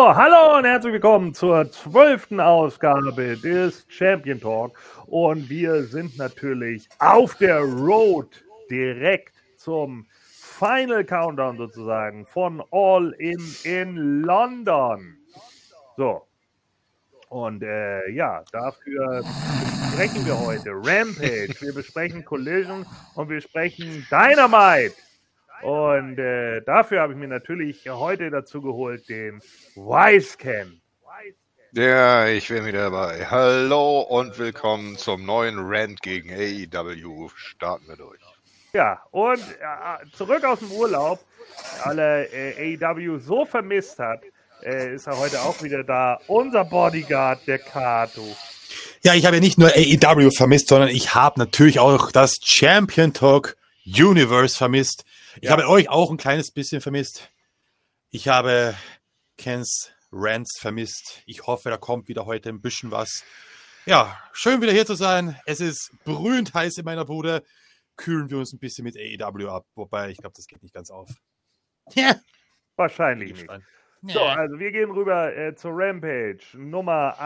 hallo und herzlich willkommen zur 12. Ausgabe des Champion Talk. Und wir sind natürlich auf der Road direkt zum Final Countdown sozusagen von All in London. So. Und dafür besprechen wir heute Rampage, wir besprechen Collision und wir besprechen Dynamite. Und dafür habe ich mir natürlich heute dazu geholt den Wisecam. Ja, ich bin wieder dabei. Hallo und willkommen zum neuen Rant gegen AEW. Starten wir durch. Ja, und zurück aus dem Urlaub, alle AEW so vermisst hat, ist er heute auch wieder da. Unser Bodyguard, der Kato. Ja, ich habe ja nicht nur AEW vermisst, sondern ich habe natürlich auch das Champion Talk Universe vermisst. Ich habe euch auch ein kleines bisschen vermisst. Ich habe Kens Rants vermisst. Ich hoffe, da kommt wieder heute ein bisschen was. Ja, schön wieder hier zu sein. Es ist brühend heiß in meiner Bude. Kühlen wir uns ein bisschen mit AEW ab. Wobei, ich glaube, das geht nicht ganz auf. Ja. Wahrscheinlich nicht. So, also wir gehen rüber zur Rampage Nummer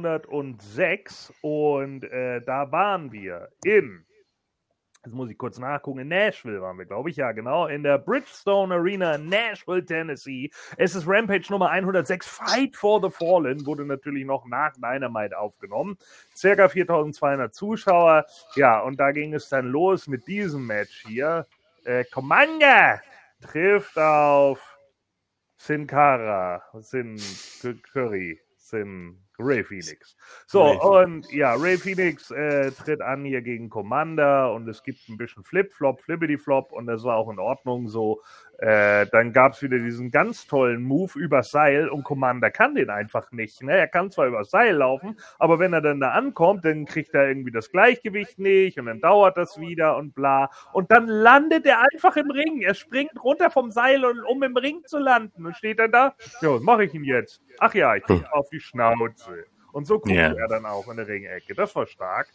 106 und da waren wir jetzt muss ich kurz nachgucken, in Nashville waren wir, glaube ich, ja genau, in der Bridgestone Arena in Nashville, Tennessee. Es ist Rampage Nummer 106, Fight for the Fallen, wurde natürlich noch nach Dynamite aufgenommen. Circa 4200 Zuschauer, ja, und da ging es dann los mit diesem Match hier. Commander trifft auf Sin Cara, Sin Curry, Sin Rey Fenix. So, und ja, Rey Fenix tritt an hier gegen Commander und es gibt ein bisschen Flip-Flop, Flippity-Flop und das war auch in Ordnung so. Dann gab es wieder diesen ganz tollen Move übers Seil und Commander kann den einfach nicht. Ne? Er kann zwar übers Seil laufen, aber wenn er dann da ankommt, dann kriegt er irgendwie das Gleichgewicht nicht und dann dauert das wieder und bla. Und dann landet er einfach im Ring. Er springt runter vom Seil, um im Ring zu landen und steht dann da. Ja, was mache ich ihn jetzt? Ach ja, ich krieg auf die Schnauze. Und so guckt er dann auch in der Ringecke. Das war stark.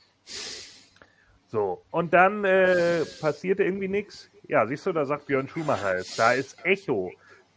So, und dann passierte irgendwie nichts. Ja, siehst du, da sagt Björn Schumacher, da ist Echo.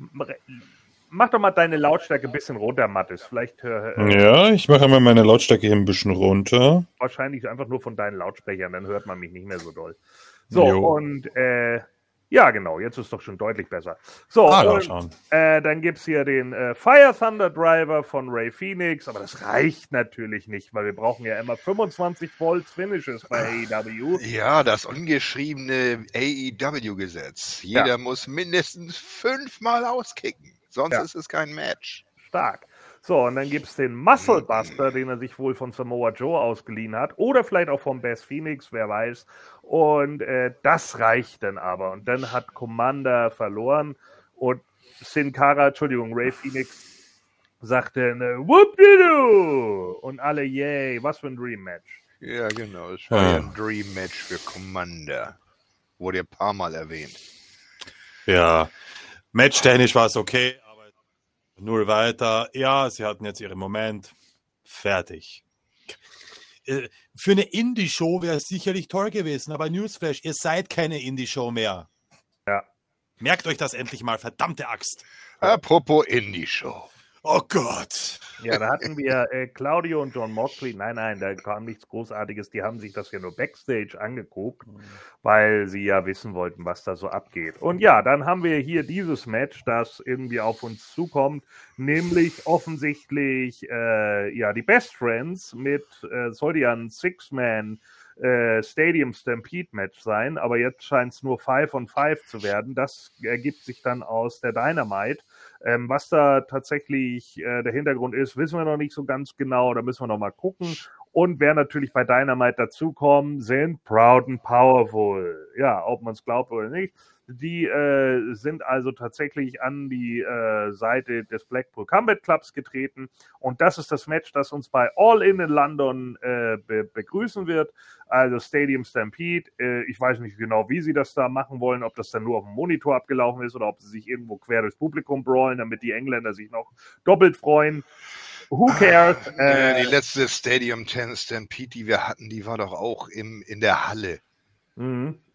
Mach doch mal deine Lautstärke ein bisschen runter, Mathis. Vielleicht ja, ich mache mal meine Lautstärke hier ein bisschen runter. Wahrscheinlich einfach nur von deinen Lautsprechern, dann hört man mich nicht mehr so doll. So, und ja, genau, jetzt ist es doch schon deutlich besser. So, dann gibt es hier den Fire Thunder Driver von Rey Fenix, aber das reicht natürlich nicht, weil wir brauchen ja immer 25 Volt Finishes bei AEW. Ja, das ungeschriebene AEW-Gesetz. Jeder muss mindestens 5-mal auskicken, sonst ist es kein Match. Stark. So, und dann gibt es den Muscle Buster, den er sich wohl von Samoa Joe ausgeliehen hat. Oder vielleicht auch von Beth Phoenix, wer weiß. Und das reicht dann aber. Und dann hat Commander verloren. Und Rey Phoenix sagte, whoop-de-doo! Und alle, yay, was für ein Dream-Match. Ja, genau, es war ja ein Dream-Match für Commander. Wurde ja ein paar Mal erwähnt. Ja, matchtechnisch war es okay. Nur weiter. Ja, sie hatten jetzt ihren Moment. Fertig. Für eine Indie-Show wäre es sicherlich toll gewesen, aber Newsflash, ihr seid keine Indie-Show mehr. Ja. Merkt euch das endlich mal, verdammte Axt. Apropos Indie-Show. Oh Gott. Ja, da hatten wir Claudio und John Moxley. Nein, da kam nichts Großartiges. Die haben sich das ja nur Backstage angeguckt, weil sie ja wissen wollten, was da so abgeht. Und ja, dann haben wir hier dieses Match, das irgendwie auf uns zukommt, nämlich offensichtlich die Best Friends mit, sollte ja ein Six-Man Stadium Stampede Match sein, aber jetzt scheint es nur 5 on 5 zu werden. Das ergibt sich dann aus der Dynamite. Was da tatsächlich der Hintergrund ist, wissen wir noch nicht so ganz genau, da müssen wir noch mal gucken. Und wer natürlich bei Dynamite dazukommen, sind Proud and Powerful. Ja, ob man es glaubt oder nicht. Die sind also tatsächlich an die Seite des Blackpool Combat Clubs getreten. Und das ist das Match, das uns bei All in London begrüßen wird. Also Stadium Stampede. Ich weiß nicht genau, wie sie das da machen wollen. Ob das dann nur auf dem Monitor abgelaufen ist oder ob sie sich irgendwo quer durchs Publikum brawlen, damit die Engländer sich noch doppelt freuen. Who cares? Die letzte Stadium Stampede, die wir hatten, die war doch auch in der Halle. Mhm.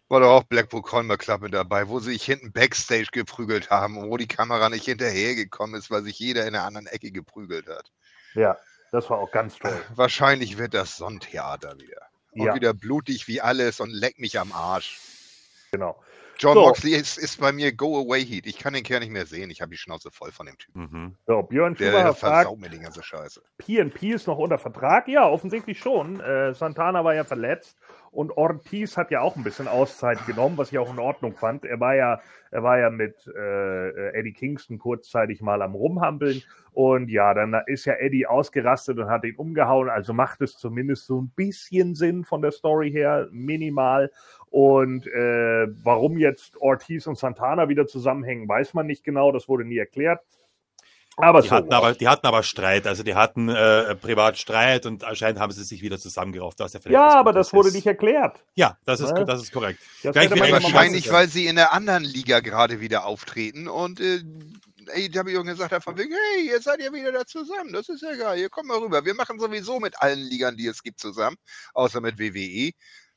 War doch auch Blackpool Combat Club mit dabei, wo sie sich hinten Backstage geprügelt haben und wo die Kamera nicht hinterhergekommen ist, weil sich jeder in der anderen Ecke geprügelt hat. Ja, das war auch ganz toll. Wahrscheinlich wird das so ein Theater wieder. Und wieder blutig wie alles und leck mich am Arsch. Genau. John Moxley ist bei mir Go-Away-Heat. Ich kann den Kerl nicht mehr sehen. Ich habe die Schnauze voll von dem Typen. So, Björn Der versaut mir die ganze Scheiße. PNP ist noch unter Vertrag? Ja, offensichtlich schon. Santana war ja verletzt und Ortiz hat ja auch ein bisschen Auszeit genommen, was ich auch in Ordnung fand. Er war ja mit Eddie Kingston kurzzeitig mal am Rumhampeln und ja, dann ist ja Eddie ausgerastet und hat ihn umgehauen, also macht es zumindest so ein bisschen Sinn von der Story her, minimal. Und warum jetzt Ortiz und Santana wieder zusammenhängen, weiß man nicht genau, das wurde nie erklärt. Aber die hatten aber Streit, also die hatten privat Streit und anscheinend haben sie sich wieder zusammengerauft. Aber das wurde nicht erklärt. Ja, das ist korrekt. Wahrscheinlich, weil sie in der anderen Liga gerade wieder auftreten und AEW gesagt hat von wegen, hey, jetzt seid ihr wieder da zusammen, das ist ja geil, ihr kommt mal rüber. Wir machen sowieso mit allen Ligern, die es gibt, zusammen, außer mit WWE.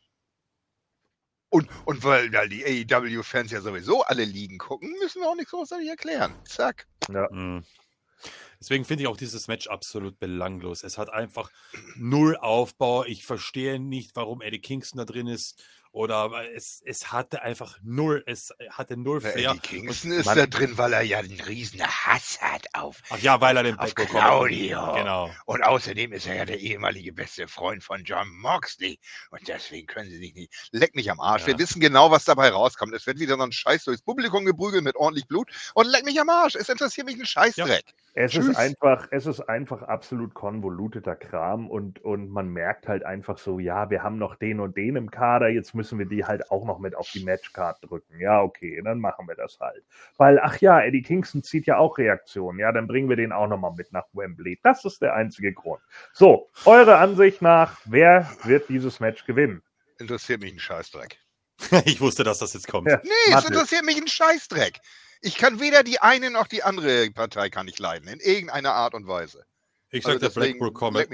Und weil die AEW-Fans ja sowieso alle Ligen gucken, müssen wir auch nichts großartig erklären. Zack. Ja. Deswegen finde ich auch dieses Match absolut belanglos. Es hat einfach null Aufbau. Ich verstehe nicht, warum Eddie Kingston da drin ist. Oder es hatte einfach null, es hatte null Flair. Eddie Kingston ist da drin, weil er ja einen riesen Hass hat auf weil er den Blackpool Claudio. Genau. Und außerdem ist er ja der ehemalige beste Freund von John Moxley. Und deswegen können sie sich nicht... Leck mich am Arsch. Ja. Wir wissen genau, was dabei rauskommt. Es wird wieder so ein Scheiß durchs Publikum geprügelt mit ordentlich Blut. Und leck mich am Arsch. Es interessiert mich ein Scheißdreck. Ja. Es ist einfach absolut konvoluteter Kram und man merkt halt einfach so, ja, wir haben noch den und den im Kader, jetzt müssen wir die halt auch noch mit auf die Matchcard drücken. Ja, okay, dann machen wir das halt. Weil, Eddie Kingston zieht ja auch Reaktionen. Ja, dann bringen wir den auch nochmal mit nach Wembley. Das ist der einzige Grund. So, eure Ansicht nach, wer wird dieses Match gewinnen? Interessiert mich ein Scheißdreck. Ich wusste, dass das jetzt kommt. Ja, es interessiert mich ein Scheißdreck. Ich kann weder die eine noch die andere Partei kann ich leiden, in irgendeiner Art und Weise. Ich sag, der Blackpool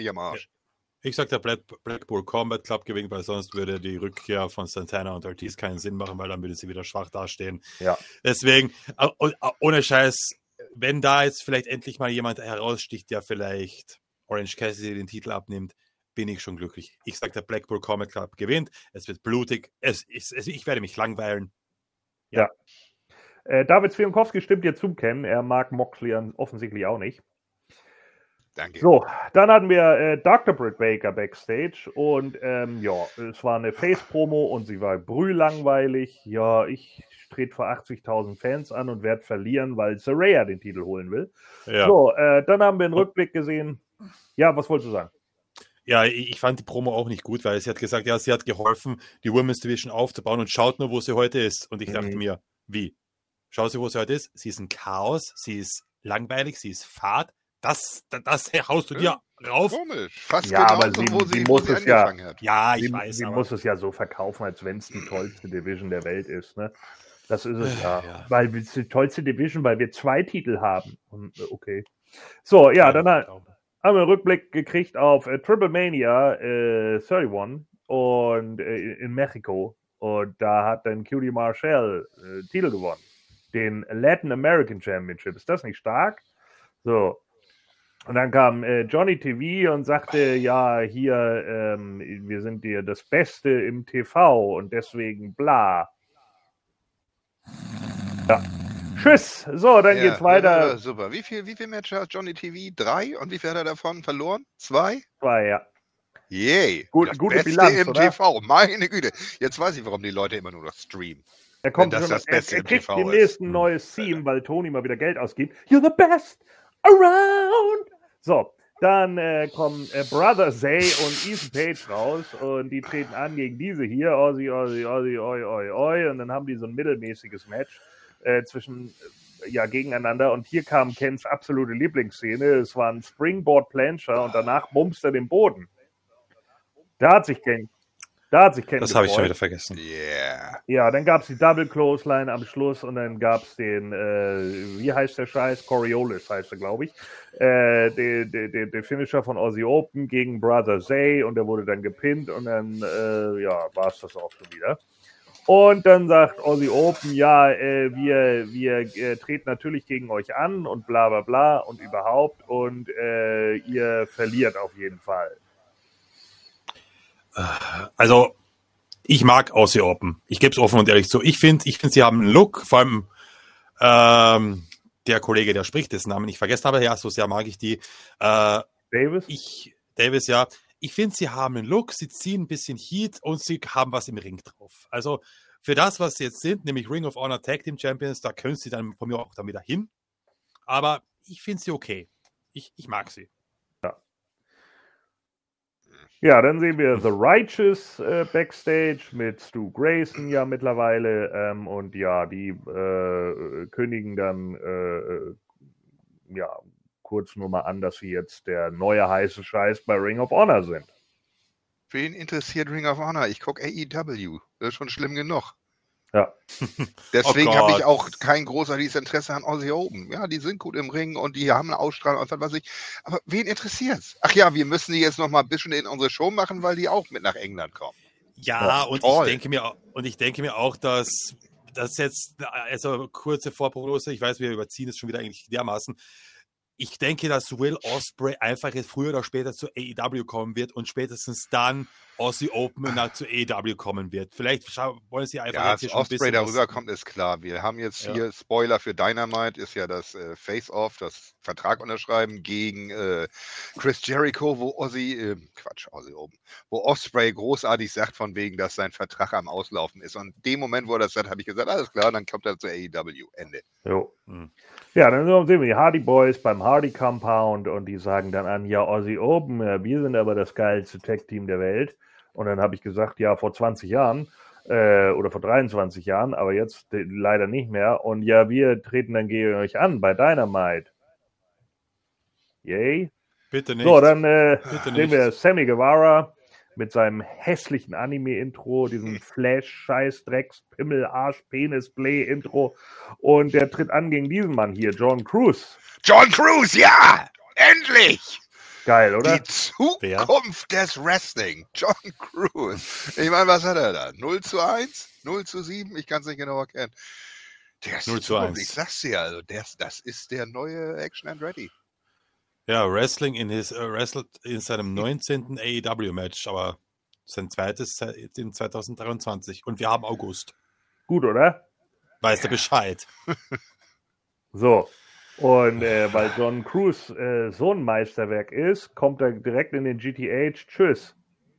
Combat Club gewinnt, weil sonst würde die Rückkehr von Santana und Ortiz keinen Sinn machen, weil dann würde sie wieder schwach dastehen. Ja. Deswegen, ohne Scheiß, wenn da jetzt vielleicht endlich mal jemand heraussticht, der vielleicht Orange Cassidy den Titel abnimmt, bin ich schon glücklich. Ich sag, der Blackpool Combat Club gewinnt, es wird blutig, ich werde mich langweilen. Ja. David Zwienkowski stimmt dir zu, Ken. Er mag Moxley offensichtlich auch nicht. Danke. So, dann hatten wir Dr. Britt Baker backstage und es war eine Face-Promo und sie war brühlangweilig. Ja, ich trete vor 80.000 Fans an und werde verlieren, weil Saraya den Titel holen will. Ja. So, dann haben wir einen Rückblick gesehen. Ja, was wolltest du sagen? Ja, ich fand die Promo auch nicht gut, weil sie hat gesagt, ja, sie hat geholfen, die Women's Division aufzubauen und schaut nur, wo sie heute ist. Und ich dachte mir, wie? Schau sie, wo sie heute ist. Sie ist ein Chaos, sie ist langweilig, sie ist fad. Das haust du dir rauf. Komisch. Fast ja, aber sie muss es angefangen hat. Ja, ich weiß. Sie muss es ja so verkaufen, als wenn es die tollste Division der Welt ist. Ne? Das ist es ja. Weil es die tollste Division, weil wir 2 Titel haben. Okay. So, ja, dann haben wir einen Rückblick gekriegt auf Triple Mania 31 und in Mexiko. Und da hat dann QT Marshall Titel gewonnen. Den Latin American Championship. Ist das nicht stark? So. Und dann kam Johnny TV und sagte, ja, hier, wir sind dir das Beste im TV und deswegen bla. Ja. Tschüss. So, dann geht's weiter. Ja, super. Wie viel Matches hat Johnny TV? 3? Und wie viel hat er davon verloren? 2? 2, ja. Yay. Gute Beste Bilanz, im oder? TV. Meine Güte. Jetzt weiß ich, warum die Leute immer nur noch streamen. Er kommt das Beste er im kriegt TV demnächst ein neues Theme, weil Tony mal wieder Geld ausgibt. You're the best around. So, dann kommen Brother Zay und Ethan Page raus und die treten an gegen diese hier, Ozzy, oi. Und dann haben die so ein mittelmäßiges Match gegeneinander. Und hier kam Kens absolute Lieblingsszene. Es war ein Springboard Plancher und danach bumst er den Boden. Da hat sich Ken Das habe ich schon wieder vergessen. Yeah. Ja, dann gab es die Double Clothesline am Schluss und dann gab es den, wie heißt der Scheiß? Coriolis heißt er, glaube ich. Der Finisher von Aussie Open gegen Brother Zay und der wurde dann gepinnt und dann, war es das auch schon wieder. Und dann sagt Aussie Open, ja, wir treten natürlich gegen euch an und bla bla bla und überhaupt und ihr verliert auf jeden Fall. Also, ich mag Aussie Open. Ich gebe es offen und ehrlich zu. Ich finde, sie haben einen Look, vor allem der Kollege, der spricht, dessen Namen ich vergessen habe, ja, so sehr mag ich die. Davis, ja. Ich finde, sie haben einen Look, sie ziehen ein bisschen Heat und sie haben was im Ring drauf. Also für das, was sie jetzt sind, nämlich Ring of Honor Tag Team Champions, da können sie dann von mir auch dann wieder hin. Aber ich finde sie okay. Ich mag sie. Ja, dann sehen wir The Righteous Backstage mit Stu Grayson ja mittlerweile und ja, die kündigen dann kurz nur mal an, dass sie jetzt der neue heiße Scheiß bei Ring of Honor sind. Wen interessiert Ring of Honor? Ich gucke AEW. Das ist schon schlimm genug. Ja. Deswegen habe ich auch kein großartiges Interesse an Aussie Open. Ja, die sind gut im Ring und die haben eine Ausstrahlung und was weiß ich. Aber wen interessiert's? Ach ja, wir müssen die jetzt noch mal ein bisschen in unsere Show machen, weil die auch mit nach England kommen. Ja, und ich denke mir auch, dass das jetzt, also kurze Vorprognose, ich weiß, wir überziehen es schon wieder eigentlich dermaßen. Ich denke, dass Will Ospreay einfach jetzt früher oder später zu AEW kommen wird und spätestens dann Aussie Open zu AEW kommen wird. Vielleicht wollen sie einfach jetzt hier schon ein bisschen... Ospreay darüber kommt, ist klar. Wir haben jetzt hier, Spoiler für Dynamite, ist ja das Face-Off, das Vertrag unterschreiben gegen Chris Jericho, wo Aussie Open, wo Ospreay großartig sagt von wegen, dass sein Vertrag am Auslaufen ist. Und in dem Moment, wo er das sagt, habe ich gesagt, alles klar, dann kommt er zu AEW. Ende. Jo. Ja, dann sehen wir die Hardy Boys beim Hardy Compound und die sagen dann an, ja, Aussie Open, wir sind aber das geilste Tag-Team der Welt. Und dann habe ich gesagt, ja, vor 20 Jahren oder vor 23 Jahren, aber jetzt leider nicht mehr. Und ja, wir treten dann gegen euch an bei Dynamite. Yay. Bitte nicht. So, dann sehen wir Sammy Guevara mit seinem hässlichen Anime-Intro, diesem Flash-Scheiß-Drecks-Pimmel-Arsch-Penis-Play-Intro. Und der tritt an gegen diesen Mann hier, John Cruz. John Cruz, ja! Endlich! Geil, oder? Die Zukunft des Wrestling. John Cruz. Ich meine, was hat er da? 0:1? 0:7? Ich kann es nicht genau erkennen. Der ist 0:1. Ich sag's dir, also das ist der neue Action and Ready. Ja, wrestelt in seinem 19. AEW-Match, aber sein zweites in 2023. Und wir haben August. Gut, oder? Weißt du Bescheid? So. Und weil John Cruz so ein Meisterwerk ist, kommt er direkt in den GTH. Tschüss.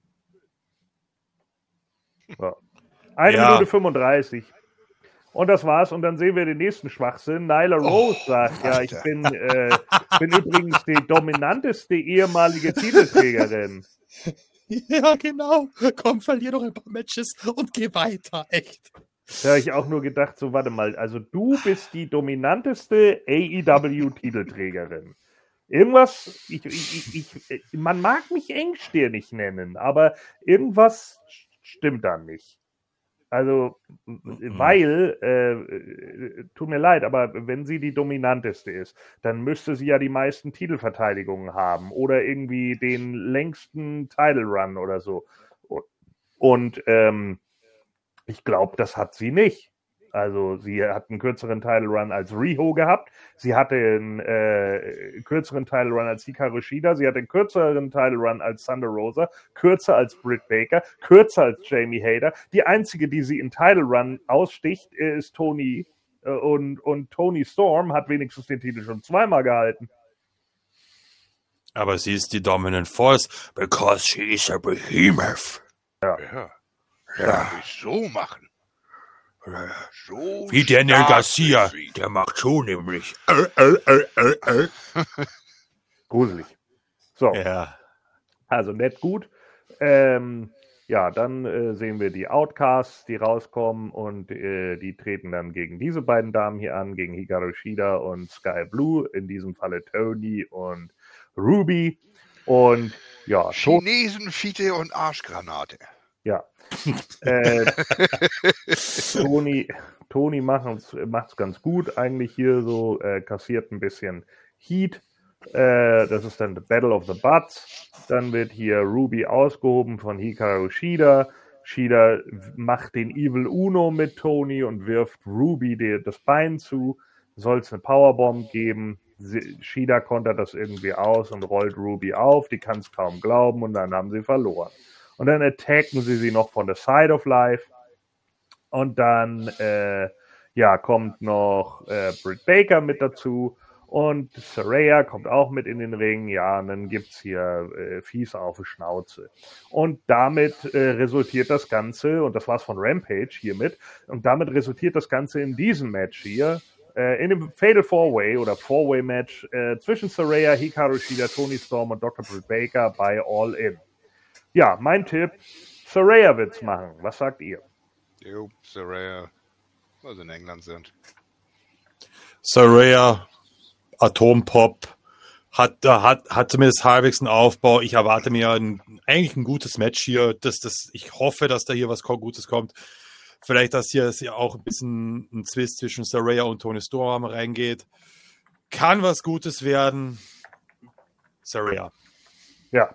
So. 1:35 Minute. Und das war's. Und dann sehen wir den nächsten Schwachsinn. Nyla Rose sagt, ja, ich bin übrigens die dominanteste ehemalige Titelträgerin. Ja, genau. Komm, verlier doch ein paar Matches und geh weiter. Echt. Da habe ich auch nur gedacht, so warte mal, also du bist die dominanteste AEW-Titelträgerin. Irgendwas, man mag mich engstirnig nennen, aber irgendwas stimmt da nicht. Also, weil, tut mir leid, aber wenn sie die dominanteste ist, dann müsste sie ja die meisten Titelverteidigungen haben oder irgendwie den längsten Title Run oder so. Und ich glaube, das hat sie nicht. Also sie hat einen kürzeren Title Run als Riho gehabt. Sie hatte einen kürzeren Title Run als Hikaru Shida. Sie hatte einen kürzeren Title Run als Thunder Rosa. Kürzer als Britt Baker. Kürzer als Jamie Hayter. Die einzige, die sie in Title Run aussticht, ist Toni. Und Toni Storm hat wenigstens den Titel schon zweimal gehalten. Aber sie ist die Dominant Force, because she is a behemoth. Ja. Ja, so machen. So wie Daniel Garcia. Der macht so nämlich. Gruselig. So. Ja. Also nett gut. Ja, dann sehen wir die Outcasts, die rauskommen und die treten dann gegen diese beiden Damen hier an, gegen Hikaru Shida und Sky Blue, in diesem Falle Tony und Ruby. Und ja, Chinesen, Fiete und Arschgranate. Ja. Toni macht's ganz gut, eigentlich hier so, kassiert ein bisschen Heat. Das ist dann the Battle of the Butts. Dann wird hier Ruby ausgehoben von Hikaru Shida. Shida macht den Evil Uno mit Tony und wirft Ruby das Bein zu. Soll es eine Powerbomb geben? Shida kontert das irgendwie aus und rollt Ruby auf. Die kann es kaum glauben und dann haben sie verloren. Und dann attacken sie noch von der Side of Life. Und dann kommt noch Britt Baker mit dazu. Und Saraya kommt auch mit in den Ring. Ja, und dann gibt's hier fies auf die Schnauze. Und damit resultiert das Ganze, und das war's von Rampage hiermit, und damit resultiert das Ganze in diesem Match hier, in dem Fatal 4-Way oder 4-Way-Match zwischen Saraya, Hikaru Shida, Toni Storm und Dr. Britt Baker bei All In. Ja, mein Tipp, Saraya wird's machen. Was sagt ihr? Jo, Saraya, weil sie in England sind. Saraya, Atompop, hat zumindest halbwegs einen Aufbau. Ich erwarte mir eigentlich ein gutes Match hier. Ich hoffe, dass da hier was Gutes kommt. Vielleicht, dass hier auch ein bisschen ein Zwist zwischen Saraya und Toni Storm reingeht. Kann was Gutes werden. Saraya. Ja.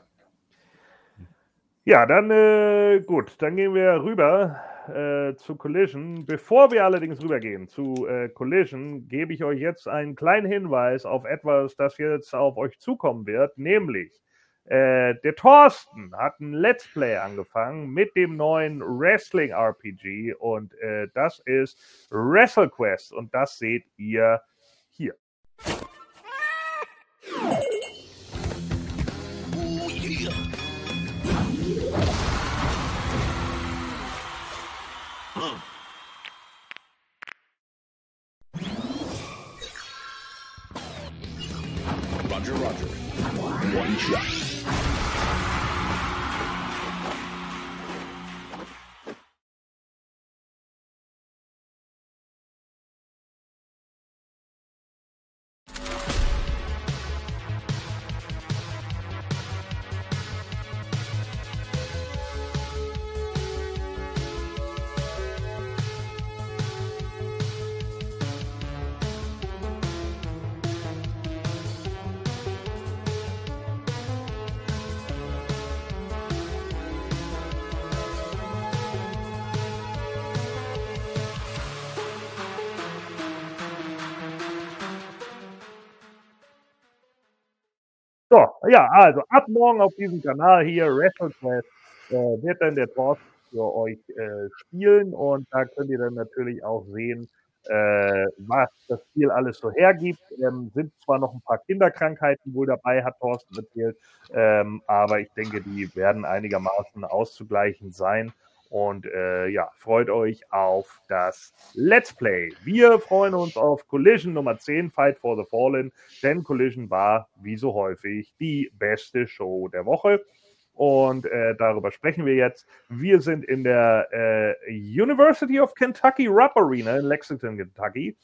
Ja, dann gut. Dann gehen wir rüber zu Collision. Bevor wir allerdings rübergehen zu Collision, gebe ich euch jetzt einen kleinen Hinweis auf etwas, das jetzt auf euch zukommen wird, nämlich der Thorsten hat ein Let's Play angefangen mit dem neuen Wrestling-RPG und das ist WrestleQuest und das seht ihr hier. Roger, Roger. One shot. So, ja, also ab morgen auf diesem Kanal hier, WrestleQuest, wird dann der Thorsten für euch spielen und da könnt ihr dann natürlich auch sehen, was das Spiel alles so hergibt. Sind zwar noch ein paar Kinderkrankheiten wohl dabei, hat Thorsten erzählt, aber ich denke, die werden einigermaßen auszugleichen sein. Und freut euch auf das Let's Play. Wir freuen uns auf Collision Nummer 10, Fight for the Fallen, denn Collision war, wie so häufig, die beste Show der Woche. Und darüber sprechen wir jetzt. Wir sind in der University of Kentucky Rupp Arena in Lexington, Kentucky.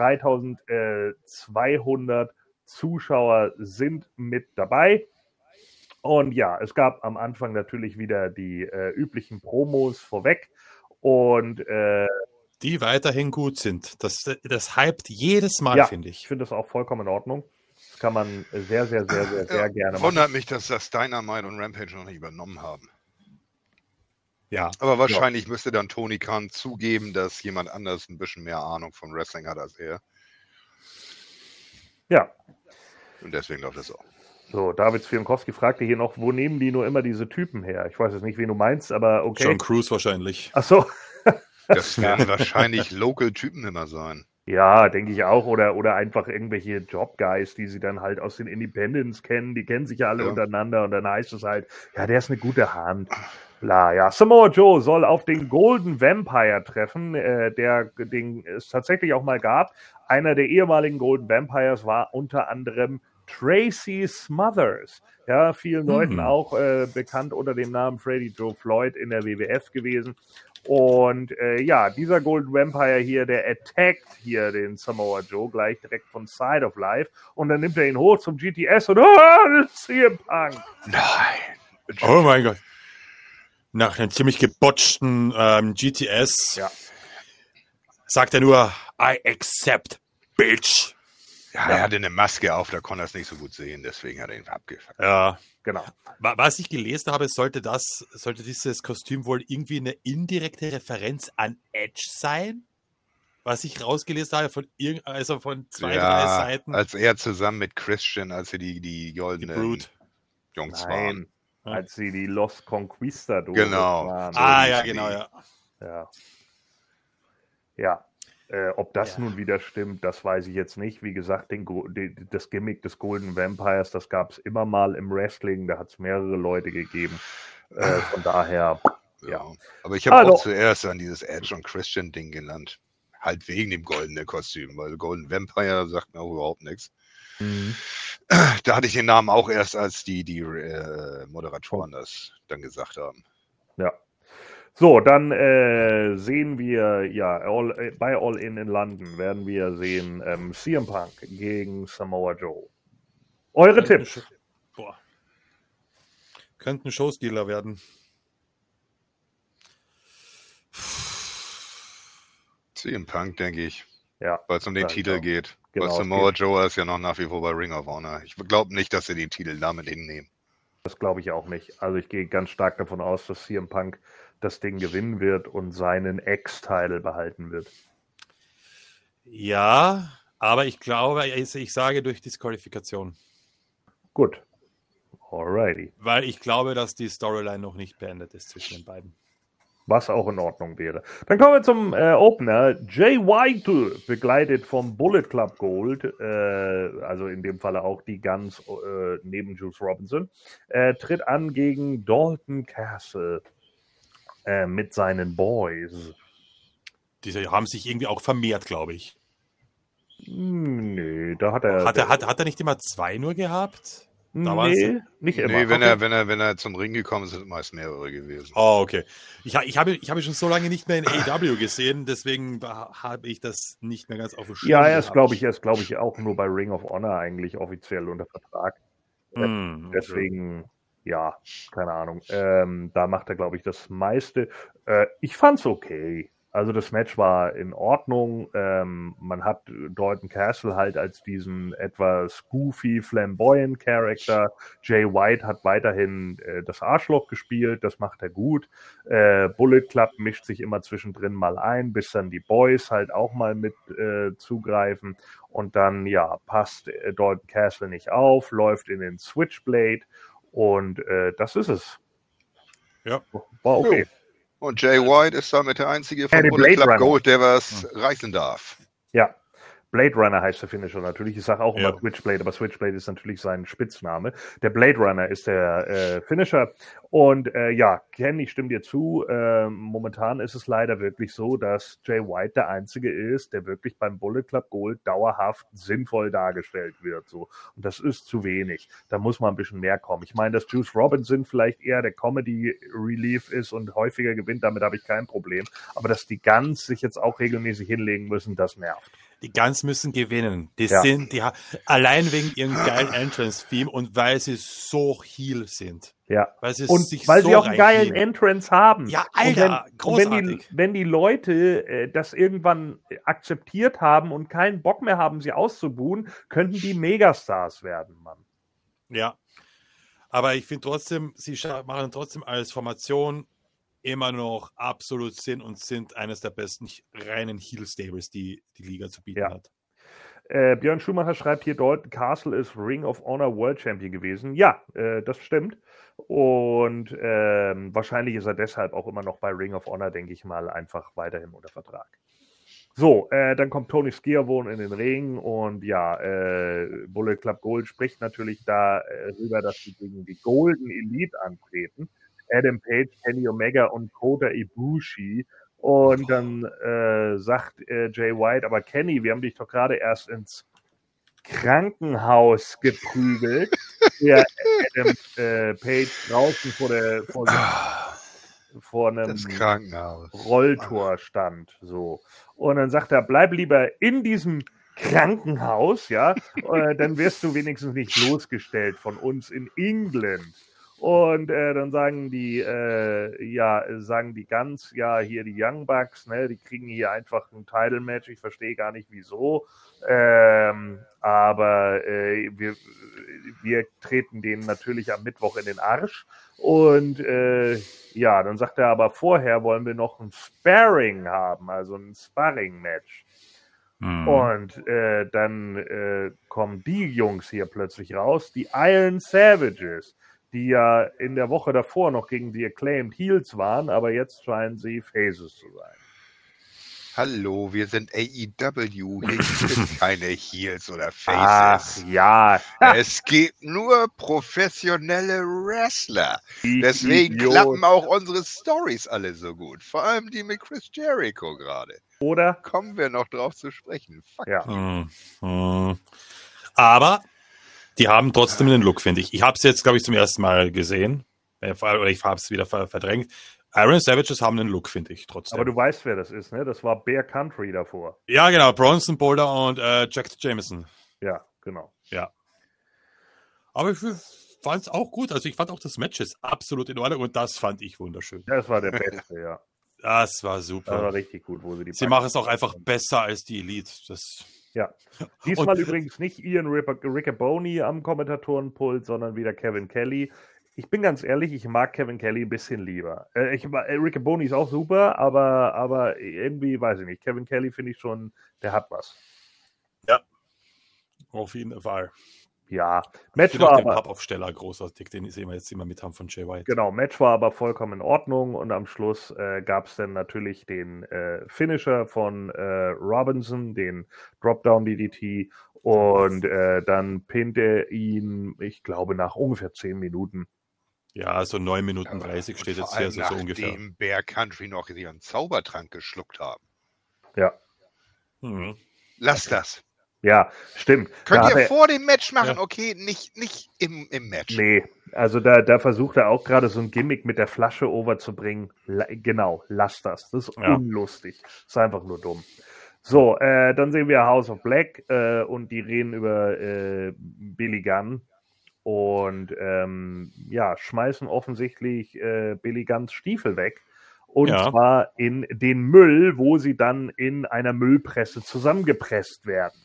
3200 Zuschauer sind mit dabei. Und ja, es gab am Anfang natürlich wieder die üblichen Promos vorweg und die weiterhin gut sind. Das hypt jedes Mal, finde ich. Ich finde das auch vollkommen in Ordnung. Das kann man sehr gerne machen. Wundert mich, dass das Dynamite und Rampage noch nicht übernommen haben. Ja. Aber wahrscheinlich müsste dann Tony Khan zugeben, dass jemand anders ein bisschen mehr Ahnung von Wrestling hat als er. Ja. Und deswegen läuft das auch. So, David Zwienkowski fragte hier noch, wo nehmen die nur immer diese Typen her? Ich weiß jetzt nicht, wen du meinst, aber okay. John Cruise wahrscheinlich. Ach so. Das werden wahrscheinlich Local-Typen immer sein. Ja, denke ich auch. Oder einfach irgendwelche Job-Guys, die sie dann halt aus den Independents kennen. Die kennen sich ja alle untereinander und dann heißt es halt, ja, der ist eine gute Hand. Bla, ja. Samoa Joe soll auf den Golden Vampire treffen, den es tatsächlich auch mal gab. Einer der ehemaligen Golden Vampires war unter anderem Tracy Smothers, ja, vielen Leuten auch bekannt unter dem Namen Freddie Joe Floyd in der WWF gewesen. Und dieser Golden Vampire hier, der attackt hier den Samoa Joe gleich direkt von Side of Life und dann nimmt er ihn hoch zum GTS und das ist CM Punk. Nein. Oh mein Gott. Nach einem ziemlich gebotchten GTS sagt er nur, I accept, bitch. Ja, er hatte eine Maske auf, da konnte er es nicht so gut sehen, deswegen hat er ihn abgefangen. Ja, Genau. was ich gelesen habe, sollte dieses Kostüm wohl irgendwie eine indirekte Referenz an Edge sein? Was ich rausgelesen habe von zwei, drei Seiten. Als er zusammen mit Christian, als sie die goldenen Jungs waren. Als sie die Los Conquistadores waren. Ja, genau, ja. Ja. Ob das nun wieder stimmt, das weiß ich jetzt nicht. Wie gesagt, das Gimmick des Golden Vampires, das gab es immer mal im Wrestling. Da hat es mehrere Leute gegeben. Von daher, ja. Aber ich habe auch zuerst an dieses Edge und Christian Ding genannt. Halt wegen dem goldenen Kostüm, weil Golden Vampire sagt mir auch überhaupt nichts. Mhm. Da hatte ich den Namen auch erst, als die Moderatoren das dann gesagt haben. Ja. So, dann sehen wir, bei All In London werden wir sehen CM Punk gegen Samoa Joe. Eure Tipps? Könnten Showstealer werden. CM Punk, denke ich. Ja. Weil es um den Titel geht. Genau, weil Samoa Joe ist ja noch nach wie vor bei Ring of Honor. Ich glaube nicht, dass sie den Titel damit hinnehmen. Das glaube ich auch nicht. Also ich gehe ganz stark davon aus, dass CM Punk das Ding gewinnen wird und seinen Ex-Title behalten wird. Ja, aber ich glaube, ich sage durch Disqualifikation. Gut. Alrighty. Weil ich glaube, dass die Storyline noch nicht beendet ist zwischen den beiden. Was auch in Ordnung wäre. Dann kommen wir zum Opener. Jay White, begleitet vom Bullet Club Gold, also in dem Falle auch die Guns neben Juice Robinson, tritt an gegen Dalton Castle mit seinen Boys. Diese haben sich irgendwie auch vermehrt, glaube ich. Nee, da hat er... Hat er nicht immer 2 nur gehabt? Nee, nicht immer. Nee, wenn er zum Ring gekommen ist, sind meist mehrere gewesen. Oh, okay. Ich habe schon so lange nicht mehr in AEW gesehen, deswegen habe ich das nicht mehr ganz auf dem Schirm. Ja, er ist, glaube ich, auch nur bei Ring of Honor eigentlich offiziell unter Vertrag. Deswegen, ja, keine Ahnung. Da macht er, glaube ich, das meiste. Ich fand's okay. Also das Match war in Ordnung. Man hat Dalton Castle halt als diesen etwas goofy, flamboyant Charakter. Jay White hat weiterhin das Arschloch gespielt. Das macht er gut. Bullet Club mischt sich immer zwischendrin mal ein, bis dann die Boys halt auch mal mit zugreifen. Und dann, ja, passt Dalton Castle nicht auf, läuft in den Switchblade. Und das ist es. Ja. War okay. Und Jay White ist damit der einzige von Bullet Club Gold, der was reißen darf. Ja, Blade Runner heißt der Finisher natürlich. Ich sage auch immer Switchblade, aber Switchblade ist natürlich sein Spitzname. Der Blade Runner ist der Finisher. Und Ken, ich stimme dir zu. Momentan ist es leider wirklich so, dass Jay White der Einzige ist, der wirklich beim Bullet Club Gold dauerhaft sinnvoll dargestellt wird. So. Und das ist zu wenig. Da muss mal ein bisschen mehr kommen. Ich meine, dass Juice Robinson vielleicht eher der Comedy Relief ist und häufiger gewinnt, damit habe ich kein Problem. Aber dass die Guns sich jetzt auch regelmäßig hinlegen müssen, das nervt. Die Guns müssen gewinnen. Allein wegen ihrem geilen Entrance-Theme und weil sie so heel sind. Ja. Weil sie auch einen geilen Entrance haben. Ja, Alter, großartig. Wenn die Leute das irgendwann akzeptiert haben und keinen Bock mehr haben, sie auszubuhen, könnten die Megastars werden, Mann. Ja. Aber ich finde trotzdem, sie machen trotzdem als Formation immer noch absolut Sinn und sind eines der besten reinen Heel-Stables, die die Liga zu bieten hat. Björn Schumacher schreibt hier, Dalton Castle ist Ring of Honor World Champion gewesen. Ja, das stimmt. Und wahrscheinlich ist er deshalb auch immer noch bei Ring of Honor, denke ich mal, einfach weiterhin unter Vertrag. So, dann kommt Tony Schiavone in den Ring und Bullet Club Gold spricht natürlich darüber, dass sie gegen die Golden Elite antreten. Adam Page, Kenny Omega und Kota Ibushi. Und dann sagt Jay White, aber Kenny, wir haben dich doch gerade erst ins Krankenhaus geprügelt. Der Adam Page draußen vor einem Rolltor stand. So. Und dann sagt er, bleib lieber in diesem Krankenhaus, ja, dann wirst du wenigstens nicht bloßgestellt von uns in England. Und dann sagen die Guns, ja, hier die Young Bucks, ne, die kriegen hier einfach ein Title-Match. Ich verstehe gar nicht, wieso. Aber wir treten denen natürlich am Mittwoch in den Arsch. Und dann sagt er, aber vorher wollen wir noch ein Sparring haben, also ein Sparring-Match. Und dann kommen die Jungs hier plötzlich raus, die Iron Savages, die ja in der Woche davor noch gegen die Acclaimed Heels waren, aber jetzt scheinen sie Faces zu sein. Hallo, wir sind AEW, hier gibt es keine Heels oder Ach, Faces. ja. Es gibt nur professionelle Wrestler. Deswegen Idiot. klappen auch unsere Stories alle so gut. Vor allem die mit Chris Jericho gerade. Oder? Kommen wir noch drauf zu sprechen. Fuck. Ja. Aber die haben trotzdem den Look, finde ich. Ich habe es jetzt, glaube ich, zum ersten Mal gesehen. Oder ich habe es wieder verdrängt. Iron Savages haben einen Look, finde ich, trotzdem. Aber du weißt, wer das ist, ne? Das war Bear Country davor. Ja, genau. Bronson Boulder und Jack Jameson. Ja, genau. Ja. Aber ich fand es auch gut. Also ich fand auch das Match ist absolut in Ordnung und das fand ich wunderschön. Ja, das war der Beste, ja. Das war Das super. war richtig gut, wo sie die Sie machen es auch einfach besser als die Elite. Ja. Diesmal Und- übrigens nicht Ian Riccaboni am Kommentatorenpult, sondern wieder Kevin Kelly. Ich bin ganz ehrlich, ich mag Kevin Kelly ein bisschen lieber. Riccaboni ist auch super, aber irgendwie, weiß ich nicht, Kevin Kelly finde ich schon, der hat was. Ja. Auf jeden Fall. Ja, Ich Match finde auch war den aber, Pappaufsteller großartig, den sehen wir jetzt immer mit haben von Jay White. genau, Match war aber vollkommen in Ordnung und am Schluss gab es dann natürlich den Finisher von Robinson, den Dropdown DDT und dann pinnte er ihn, ich glaube, nach ungefähr 10 Minuten. Ja, so 9 Minuten 30 steht jetzt hier, so ungefähr. Nachdem Bear Country noch ihren Zaubertrank geschluckt haben. Ja, Mhm. Lass das. ja, stimmt. Könnt Da hat ihr er- vor dem Match machen, Ja. okay? Nicht im Match. Nee, also da versucht er auch gerade so ein Gimmick mit der Flasche overzubringen. Genau, lass das. Das ist Ja. unlustig. Das ist einfach nur dumm. So, dann sehen wir House of Black und die reden über Billy Gunn und schmeißen offensichtlich Billy Gunns Stiefel weg. Und Ja. zwar in den Müll, wo sie dann in einer Müllpresse zusammengepresst werden.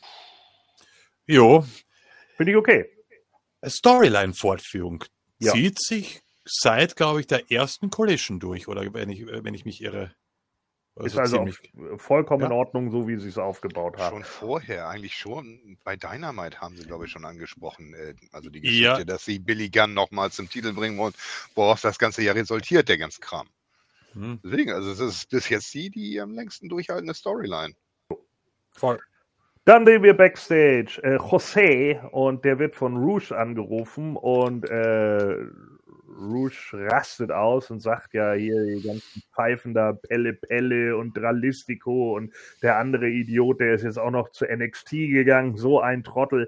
Jo, Finde ich okay. Storyline-Fortführung Ja. zieht sich seit, glaube ich, der ersten Collision durch, oder wenn ich mich irre. Ist also ziemlich. auch vollkommen Ja. in Ordnung, so wie sie es aufgebaut haben. Schon vorher, eigentlich schon. Bei Dynamite haben sie, glaube ich, schon angesprochen. Also die Ja. Geschichte, dass sie Billy Gunn nochmal zum Titel bringen wollen, woraus das ganze Jahr resultiert, der ganze Kram. Hm. Deswegen, also es ist bis jetzt die am längsten durchhaltende Storyline. Voll. Dann sehen wir Backstage José und der wird von Rouge angerufen und Rouge rastet aus und sagt ja hier die ganzen Pfeifen da, Pelle und Dralistico und der andere Idiot, der ist jetzt auch noch zu NXT gegangen, so ein Trottel.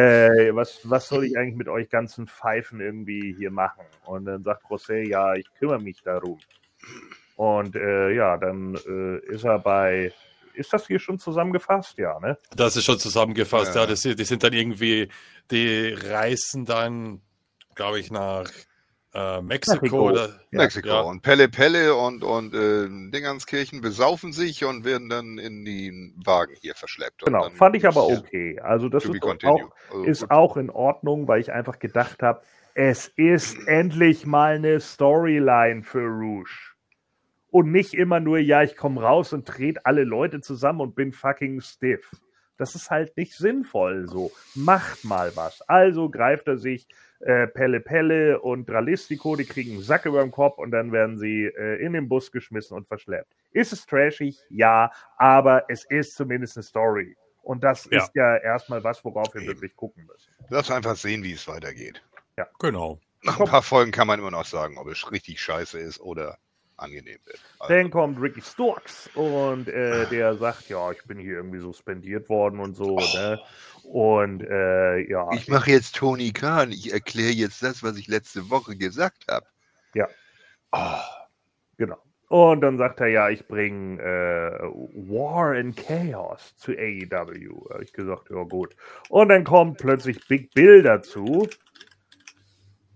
Was soll ich eigentlich mit euch ganzen Pfeifen irgendwie hier machen? Und dann sagt José, ja, ich kümmere mich darum. Und dann ist er bei... Ist das hier schon zusammengefasst? Ja, ne? Das ist schon zusammengefasst, Ja. ja. Die sind dann irgendwie, die reisen dann, glaube ich, nach Mexiko. Mexiko. Oder, Mexiko. Ja. Und Pelle und Dingenskirchen besaufen sich und werden dann in den Wagen hier verschleppt. Und Genau, dann fand ich aber ja, okay. Also das to be ist continued. Also ist gut. auch in Ordnung, weil ich einfach gedacht habe, es ist endlich mal eine Storyline für Rouge. Und nicht immer nur, ja, ich komme raus und trete alle Leute zusammen und bin fucking stiff. Das ist halt nicht sinnvoll so. Macht mal was. Also greift er sich Pelle und Dralistico, die kriegen einen Sack über den Kopf und dann werden sie in den Bus geschmissen und verschleppt. Ist es trashig? Ja, aber es ist zumindest eine Story. Und das Ja. ist ja erstmal was, worauf wir Eben. wirklich gucken müssen. Lass einfach sehen, wie es weitergeht. Genau. Nach ein paar Folgen kann man immer noch sagen, ob es richtig scheiße ist oder angenehm wird. Also, Dann kommt Ricky Starks und der sagt, ja, ich bin hier irgendwie suspendiert worden und so. Ne? Und ja. ich mache jetzt Tony Khan. Ich erkläre jetzt das, was ich letzte Woche gesagt habe. Ja. Oh, Genau. Und dann sagt er, ja, ich bringe War and Chaos zu AEW. Habe ich gesagt, ja gut. Und dann kommt plötzlich Big Bill dazu.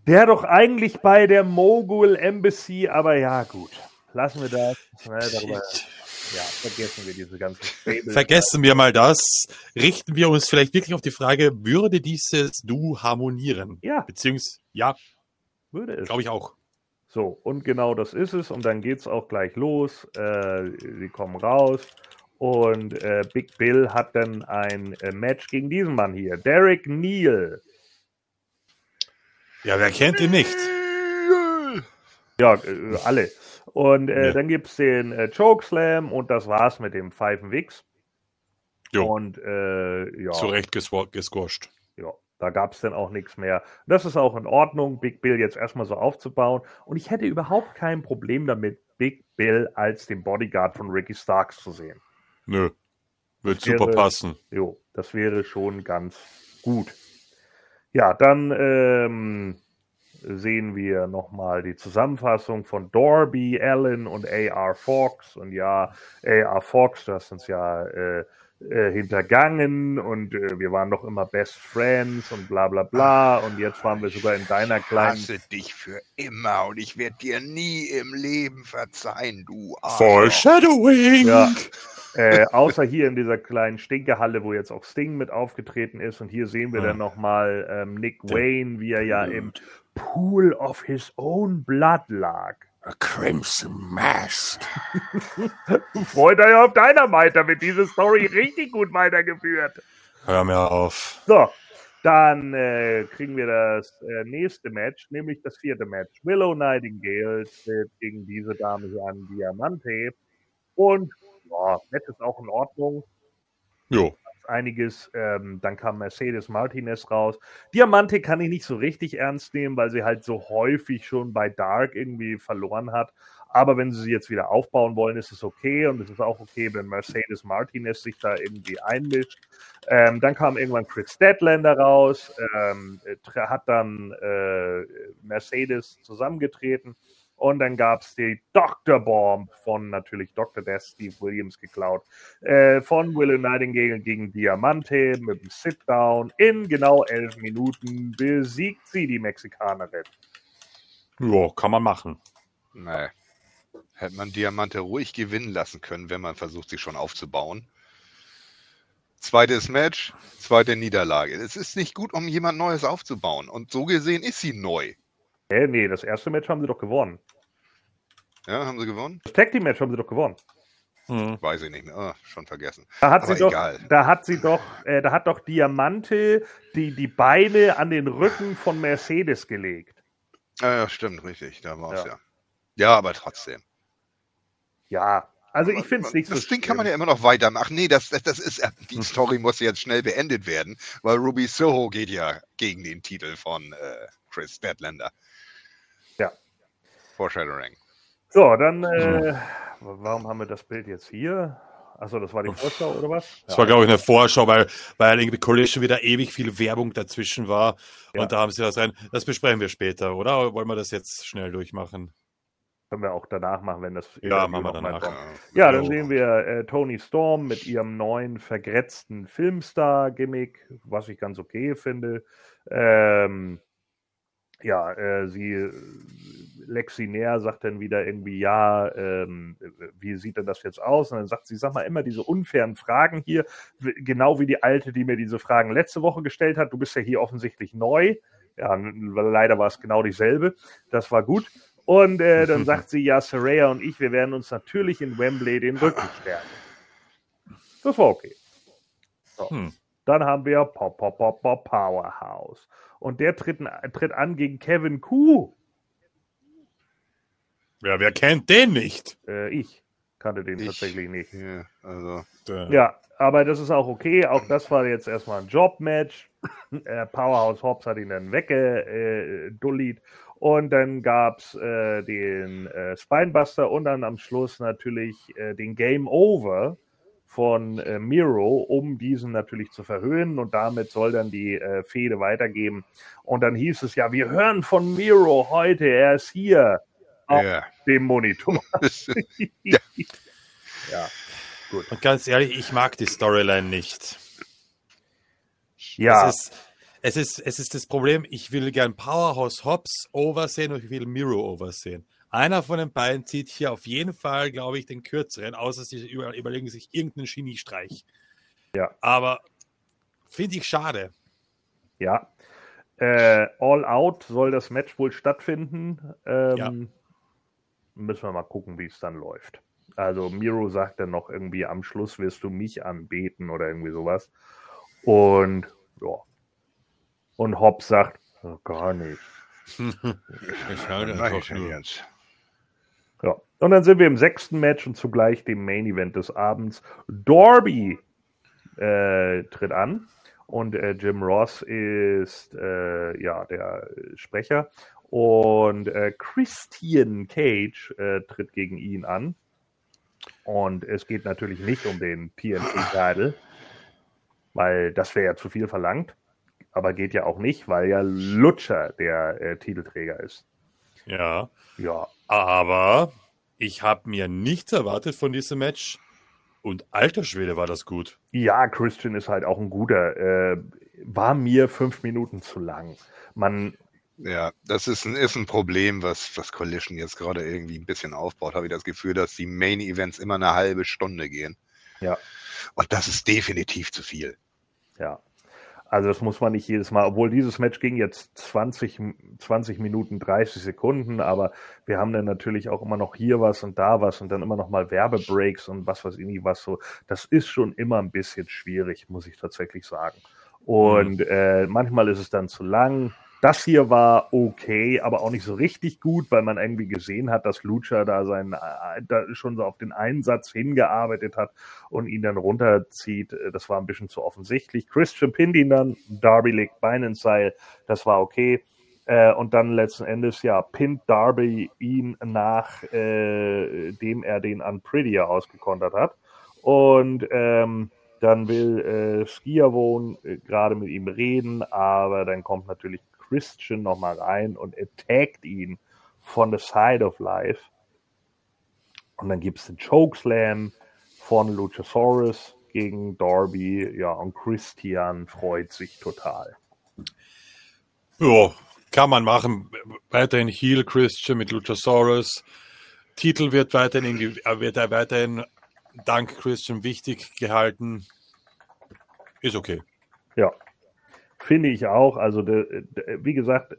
Der doch eigentlich bei der Mogul Embassy, aber ja, gut. Lassen wir das. Darüber, vergessen wir diese ganzen Fables. Vergessen wir mal das. Richten wir uns vielleicht wirklich auf die Frage, würde dieses Duo harmonieren? Ja. Beziehungsweise, ja. Würde es. Glaube ich auch. So, und genau das ist es. Und dann geht's auch gleich los. Sie kommen raus. Und Big Bill hat dann ein Match gegen diesen Mann hier. Derek Neal. Ja, wer kennt ihn nicht? Ja, alle. Und dann gibt es den Chokeslam und das war's mit dem Pfeifenwichs. Jo. Und Zu Recht gesquasht. Ja, da gab es dann auch nichts mehr. Das ist auch in Ordnung, Big Bill jetzt erstmal so aufzubauen. Und ich hätte überhaupt kein Problem damit, Big Bill als den Bodyguard von Ricky Starks zu sehen. Nö. Wird super passen. Jo, das wäre schon ganz gut. Ja, dann sehen wir nochmal die Zusammenfassung von Darby Allin und A.R. Fox. Und ja, A.R. Fox, du hast uns ja hintergangen und wir waren doch immer Best Friends und bla bla bla. Und jetzt waren wir sogar in deiner kleinen... Ich hasse dich für immer und ich werde dir nie im Leben verzeihen, du Arschloch. Foreshadowing! Ja. Außer hier in dieser kleinen Stinkehalle, wo jetzt auch Sting mit aufgetreten ist. Und hier sehen wir dann nochmal Nick Wayne, wie er ja im Pool of his own blood lag. A Crimson Mask. Freut euch auf Dynamite, da wird diese Story richtig gut weitergeführt. Hör mir auf. So, dann kriegen wir das nächste Match, nämlich das 4. Match. Willow Nightingale tritt gegen diese Dame hier an, Diamante. Und Match ist auch in Ordnung. Jo. Einiges. Dann kam Mercedes Martinez raus. Diamante kann ich nicht so richtig ernst nehmen, weil sie halt so häufig schon bei Dark irgendwie verloren hat. Aber wenn sie jetzt wieder aufbauen wollen, ist es okay. Und es ist auch okay, wenn Mercedes Martinez sich da irgendwie einmischt. Dann kam irgendwann Chris Statlander raus, hat dann Mercedes zusammengetreten. Und dann gab es die Dr. Bomb von natürlich Dr. Death, Steve Williams geklaut, von Willow Nightingale gegen Diamante mit dem Sit-Down. In genau 11 Minuten besiegt sie die Mexikanerin. Ja, kann man machen. Nee. Hätte man Diamante ruhig gewinnen lassen können, wenn man versucht, sie schon aufzubauen. Zweites Match, zweite Niederlage. Es ist nicht gut, um jemand Neues aufzubauen. Und so gesehen ist sie neu. Nee, das erste Match haben sie doch gewonnen. Ja, haben sie gewonnen? Das Tag Team Match haben sie doch gewonnen. Weiß ich nicht mehr. Oh, schon vergessen. Da hat doch Diamante die Beine an den Rücken von Mercedes gelegt. Ja, stimmt, richtig. Da war es ja. Ja, aber trotzdem. Ja, also ich finde es nicht so. Das Ding kann man ja immer noch weitermachen. Nee, das ist, die Story muss jetzt schnell beendet werden, weil Ruby Soho geht ja gegen den Titel von Chris Statlander. Ja. Foreshadowing. So, dann, warum haben wir das Bild jetzt hier? Achso, das war die Vorschau oder was? Das war, glaube ich, eine Vorschau, weil irgendwie Collision wieder ewig viel Werbung dazwischen war. Ja. Und da haben sie das rein. Das besprechen wir später, oder? Wollen wir das jetzt schnell durchmachen? Können wir auch danach machen, wenn das... Ja, machen wir danach. Ja, dann sehen wir Toni Storm mit ihrem neuen vergrätzten Filmstar-Gimmick, was ich ganz okay finde. Lexi Nair sagt dann wieder irgendwie, wie sieht denn das jetzt aus? Und dann sagt sie, sag mal immer diese unfairen Fragen hier, genau wie die Alte, die mir diese Fragen letzte Woche gestellt hat. Du bist ja hier offensichtlich neu. Ja, leider war es genau dieselbe. Das war gut. Und dann sagt sie, ja, Saraya und ich, wir werden uns natürlich in Wembley den Rücken stärken. Das war okay. So. Dann haben wir Powerhouse. Und der tritt an gegen Kevin Kuh. Ja, wer kennt den nicht? Ich kannte den tatsächlich nicht. Ja, aber das ist auch okay. Auch das war jetzt erstmal ein Jobmatch. Powerhouse Hobbs hat ihn dann weggedullied. Und dann gab es den Spinebuster und dann am Schluss natürlich den Game Over von Miro, um diesen natürlich zu verhöhnen. Und damit soll dann die Fehde weitergeben. Und dann hieß es ja, wir hören von Miro heute, er ist hier auf dem Monitor. Ja, gut. Und ganz ehrlich, ich mag die Storyline nicht. Ja. Es ist das Problem, ich will gern Powerhouse Hobbs oversehen und ich will Miro oversehen. Einer von den beiden zieht hier auf jeden Fall, glaube ich, den kürzeren, außer sie überlegen sich irgendeinen Geniestreich. Ja. Aber finde ich schade. Ja. All Out soll das Match wohl stattfinden. Müssen wir mal gucken, wie es dann läuft. Also Miro sagt dann noch irgendwie, am Schluss wirst du mich anbeten oder irgendwie sowas. Und ja. Und Hobbs sagt, oh, gar nicht. Ja. Und dann sind wir im 6. Match und zugleich dem Main Event des Abends. Darby tritt an und Jim Ross ist der Sprecher und Christian Cage tritt gegen ihn an. Und es geht natürlich nicht um den TNT-Title, weil das wäre ja zu viel verlangt. Aber geht ja auch nicht, weil ja Lucha der Titelträger ist. Ja. Ja. Aber ich habe mir nichts erwartet von diesem Match. Und alter Schwede war das gut. Ja, Christian ist halt auch ein guter. War mir 5 Minuten zu lang. Ja, das ist ein Problem, was Collision jetzt gerade irgendwie ein bisschen aufbaut. Habe ich das Gefühl, dass die Main-Events immer eine halbe Stunde gehen. Ja. Und das ist definitiv zu viel. Ja. Also das muss man nicht jedes Mal, obwohl dieses Match ging jetzt 20 Minuten, 30 Sekunden, aber wir haben dann natürlich auch immer noch hier was und da was und dann immer noch mal Werbebreaks und was weiß ich nicht was so. Das ist schon immer ein bisschen schwierig, muss ich tatsächlich sagen. Und manchmal ist es dann zu lang. Das hier war okay, aber auch nicht so richtig gut, weil man irgendwie gesehen hat, dass Lucha da schon so auf den Einsatz hingearbeitet hat und ihn dann runterzieht. Das war ein bisschen zu offensichtlich. Christian pinnt ihn dann, Darby legt Bein ins Seil, das war okay. Und dann letzten Endes, pinnt Darby ihn nachdem er den Unprettier ausgekontert hat. Und dann will Schiavone gerade mit ihm reden, aber dann kommt natürlich Christian nochmal rein und attackt ihn von the side of life. Und dann gibt es den Chokeslam von Luchasaurus gegen Darby. Ja, und Christian freut sich total. Ja, kann man machen. Weiterhin Heel Christian mit Luchasaurus. Titel wird weiterhin dank Christian wichtig gehalten. Ist okay. Ja, finde ich auch. Also, wie gesagt,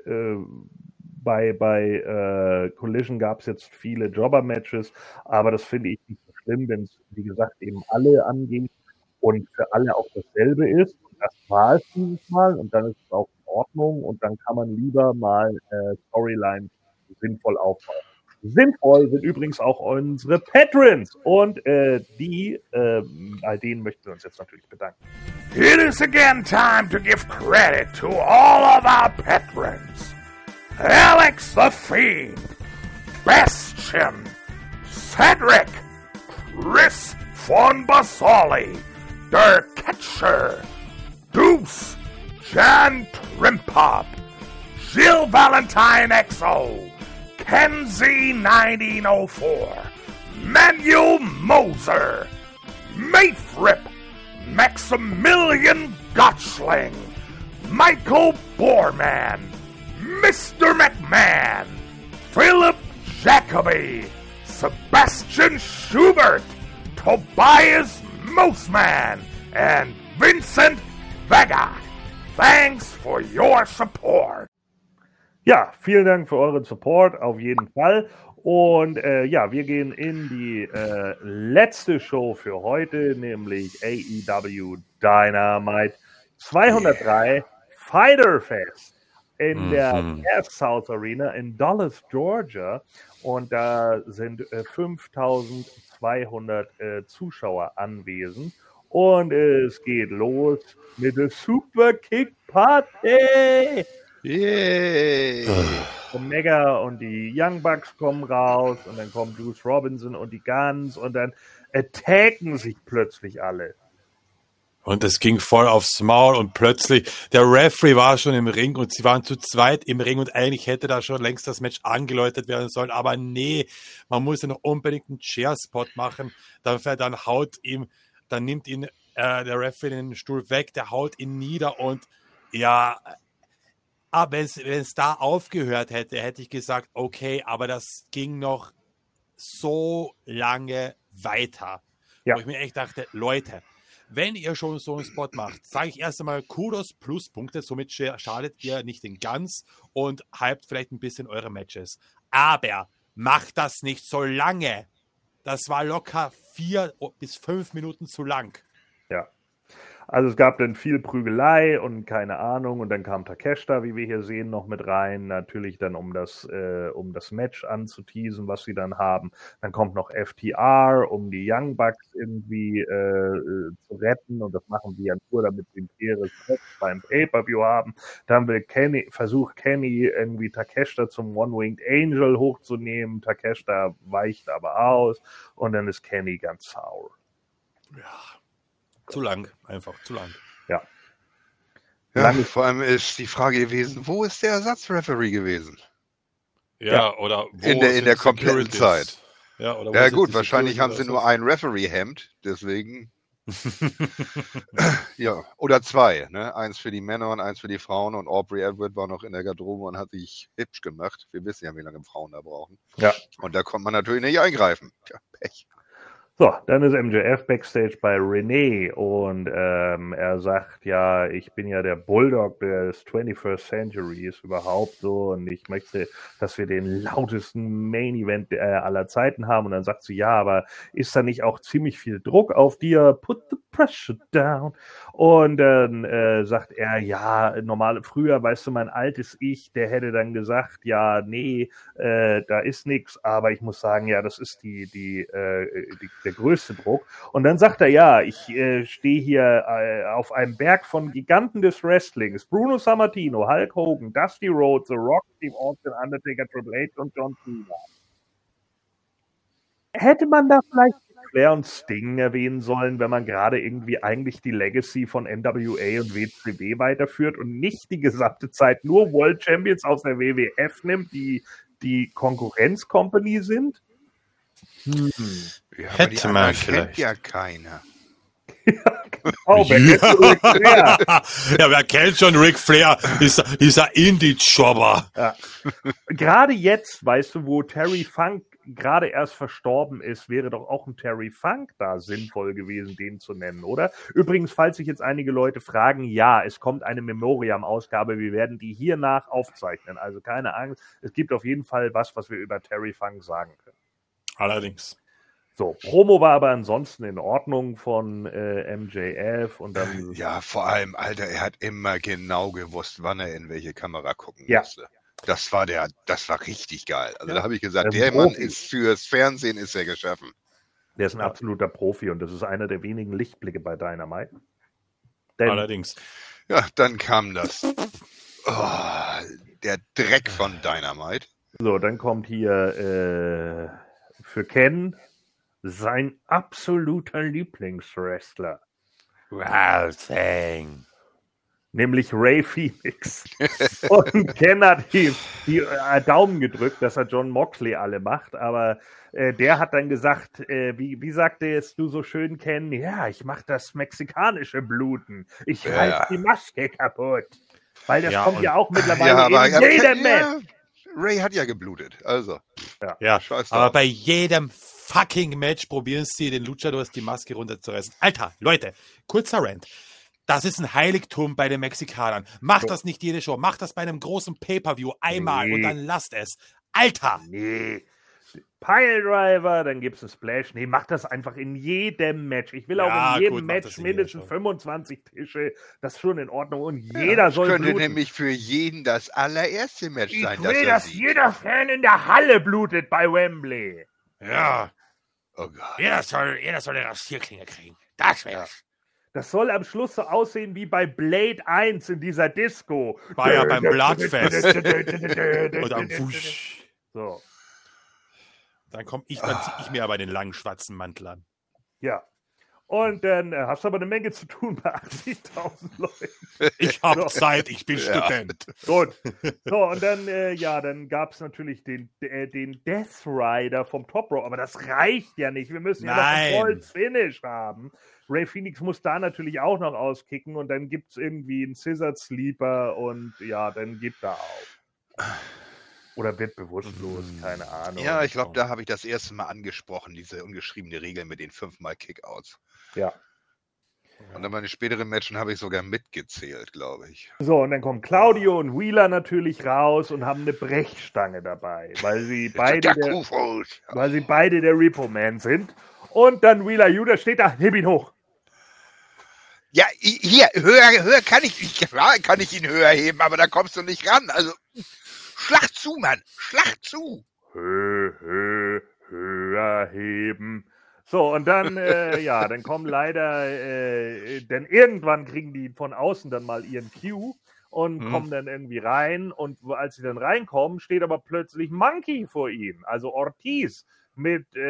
bei Collision gab es jetzt viele Jobber-Matches, aber das finde ich nicht so schlimm, wenn es, wie gesagt, eben alle angeht und für alle auch dasselbe ist. Und das war es dieses Mal und dann ist es auch in Ordnung und dann kann man lieber mal Storylines sinnvoll aufbauen. Sinnvoll sind übrigens auch unsere Patrons und bei denen möchten wir uns jetzt natürlich bedanken. It is again time to give credit to all of our patrons. Alex the Fiend, Bastion, Cedric, Chris von Basoli, Der Catcher, Deuce, Jan Trimpop, Gilles Valentine XO, Kenzie 1904, Manuel Moser, Mayfrip, Maximilian Gottschling, Michael Borman, Mr. McMahon, Philip Jacoby, Sebastian Schubert, Tobias Moosman, and Vincent Vega. Thanks for your support. Ja, vielen Dank für euren Support, auf jeden Fall. Und wir gehen in die letzte Show für heute, nämlich AEW Dynamite 203 Fighter Fest in der Gas South Arena in Dulles, Georgia. Und da sind 5200 Zuschauer anwesend. Und es geht los mit der Super Kick Party. Yay! Omega und die Young Bucks kommen raus und dann kommen Juice Robinson und die Guns und dann attacken sich plötzlich alle. Und es ging voll aufs Maul und plötzlich, der Referee war schon im Ring und sie waren zu zweit im Ring und eigentlich hätte da schon längst das Match angeläutet werden sollen, aber nee, man muss ja noch unbedingt einen Chair-Spot machen, dann nimmt ihn der Referee den Stuhl weg, der haut ihn nieder und Ja, aber wenn es da aufgehört hätte, hätte ich gesagt, okay, aber das ging noch so lange weiter. Ja. Wo ich mir echt dachte, Leute, wenn ihr schon so einen Spot macht, sage ich erst einmal Kudos, Pluspunkte, somit schadet ihr nicht den Ganz und hypt vielleicht ein bisschen eure Matches. Aber macht das nicht so lange. Das war locker 4 bis 5 Minuten zu lang. Ja. Also es gab dann viel Prügelei und keine Ahnung und dann kam Takeshita, wie wir hier sehen, noch mit rein, natürlich dann um das Match anzuteasen, was sie dann haben. Dann kommt noch FTR, um die Young Bucks irgendwie zu retten und das machen die ja nur, damit sie ein faires Match beim Pay-Per-View haben. Dann versucht Kenny irgendwie Takeshita zum One-Winged Angel hochzunehmen, Takeshita weicht aber aus und dann ist Kenny ganz sauer. Ja. Zu lang, einfach zu lang. Ja. Ja, vor allem ist die Frage gewesen, wo ist der Ersatzreferee gewesen? Ja, oder wo in der kompletten Zeit. Ja, oder ja gut, wahrscheinlich haben sie nur ein Referee-Hemd, deswegen. Ja, oder 2, ne? Eins für die Männer und eins für die Frauen und Aubrey Edward war noch in der Garderobe und hat sich hübsch gemacht. Wir wissen ja, wie lange Frauen da brauchen. Ja. Und da konnte man natürlich nicht eingreifen. Tja, Pech. So, dann ist MJF Backstage bei Renee und er sagt, ja, ich bin ja der Bulldog des 21st Centuries überhaupt so und ich möchte, dass wir den lautesten Main Event aller Zeiten haben und dann sagt sie, ja, aber ist da nicht auch ziemlich viel Druck auf dir? Put the pressure down. Und dann sagt er, ja, früher, weißt du, mein altes Ich, der hätte dann gesagt, ja, nee, da ist nichts, aber ich muss sagen, ja, das ist der größte Druck. Und dann sagt er, ja, ich stehe hier auf einem Berg von Giganten des Wrestlings. Bruno Sammartino, Hulk Hogan, Dusty Rhodes, The Rock, Steve Austin, Undertaker, Triple H und John Cena. Hätte man da vielleicht Flair und Sting erwähnen sollen, wenn man gerade irgendwie eigentlich die Legacy von NWA und WCW weiterführt und nicht die gesamte Zeit nur World Champions aus der WWF nimmt, die Konkurrenz-Company sind? Ja, aber Hätte die man kennt vielleicht. ja keiner. Oh, wer kennt Ric Flair? Ja, wer kennt schon Ric Flair? Dieser Indie-Jobber. Ja. Gerade jetzt, weißt du, wo Terry Funk gerade erst verstorben ist, wäre doch auch ein Terry Funk da sinnvoll gewesen, den zu nennen, oder? Übrigens, falls sich jetzt einige Leute fragen, ja, es kommt eine Memoriam-Ausgabe, wir werden die hiernach aufzeichnen, also keine Angst, es gibt auf jeden Fall was wir über Terry Funk sagen können. Allerdings. So, Promo war aber ansonsten in Ordnung von MJF und dann... Ja, vor allem, Alter, er hat immer genau gewusst, wann er in welche Kamera gucken Ja. musste. Das war richtig geil. Also da habe ich gesagt, Der der Mann Profi. ist fürs Fernsehen ist er geschaffen. Der ist ein absoluter Profi und das ist einer der wenigen Lichtblicke bei Dynamite. Denn Allerdings. Ja, dann kam das. Der Dreck von Dynamite. so, dann kommt hier für Ken sein absoluter Lieblingswrestler, Ralphing. nämlich Ray Phoenix. Und Ken hat die Daumen gedrückt, dass er John Moxley alle macht, aber der hat dann gesagt, wie sagte jetzt du so schön, Ken, ja, ich mach das mexikanische Bluten. Ich reiß die Maske kaputt. Weil das kommt ja auch mittlerweile in jedem Match. Ray hat ja geblutet, also. Ja, Scheiß aber drauf. bei jedem fucking Match probieren sie, den Luchadors die Maske runterzureißen. Alter, Leute, kurzer Rant. Das ist ein Heiligtum bei den Mexikanern. Macht das nicht jede Show. Macht das bei einem großen Pay-Per-View einmal und dann lasst es. Alter! Nee. Piledriver, dann gibt's einen Splash. Nee, mach das einfach in jedem Match. Ich will auch in jedem Match mindestens 25 Tische. Das ist schon in Ordnung. Und jeder soll könnte bluten. nämlich für jeden das allererste Match sein. Ich will, dass jeder Fan in der Halle blutet bei Wembley. Ja, Oh Gott. jeder soll eine Rasierklinge kriegen. Das wär's. Das soll am Schluss so aussehen wie bei Blade 1 in dieser Disco. War ja beim Bloodfest. Und dann wusch. So, Dann ziehe ich mir aber den langen schwarzen Mantel an. ja. Und dann hast du aber eine Menge zu tun bei 80.000 Leuten. Ich habe Zeit, ich bin Student. Gut. So, und dann, dann gab es natürlich den Death Rider vom Top Rope, aber das reicht ja nicht. Wir müssen ja noch ein volles Finish haben. Ray Phoenix muss da natürlich auch noch auskicken und dann gibt es irgendwie einen Scissor Sleeper und dann gibt er auf. Oder wird bewusstlos, keine Ahnung. Ja, ich glaube, da habe ich das erste Mal angesprochen, diese ungeschriebene Regel mit den 5-mal Kickouts. Ja. Und in meinen späteren Matchen habe ich sogar mitgezählt, glaube ich. So, und dann kommen Claudio und Wheeler natürlich raus und haben eine Brechstange dabei, weil sie beide der Repo-Man sind. Und dann Wheeler Yuta steht da, heb ihn hoch. Ja, hier, höher kann ich, klar kann ich ihn höher heben, aber da kommst du nicht ran. Also, schlag zu, Mann, schlag zu. Höher heben. So, und dann, dann kommen leider, denn irgendwann kriegen die von außen dann mal ihren Cue und kommen dann irgendwie rein. Und als sie dann reinkommen, steht aber plötzlich Monkey vor ihnen, also Ortiz mit ich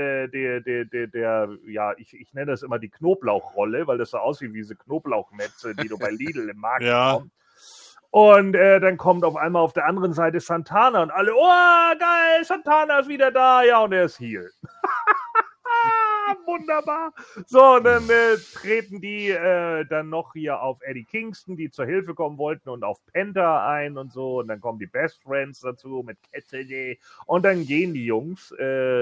nenne das immer die Knoblauchrolle, weil das so aussieht wie diese Knoblauchnetze, die du bei Lidl im Markt bekommst. Und dann kommt auf einmal auf der anderen Seite Santana und alle, oh, geil, Santana ist wieder da. Ja, und er ist Heel. Wunderbar. So, und dann treten die dann noch hier auf Eddie Kingston, die zur Hilfe kommen wollten, und auf Penta ein und so. Und dann kommen die Best Friends dazu mit Cassidy. Und dann gehen die Jungs.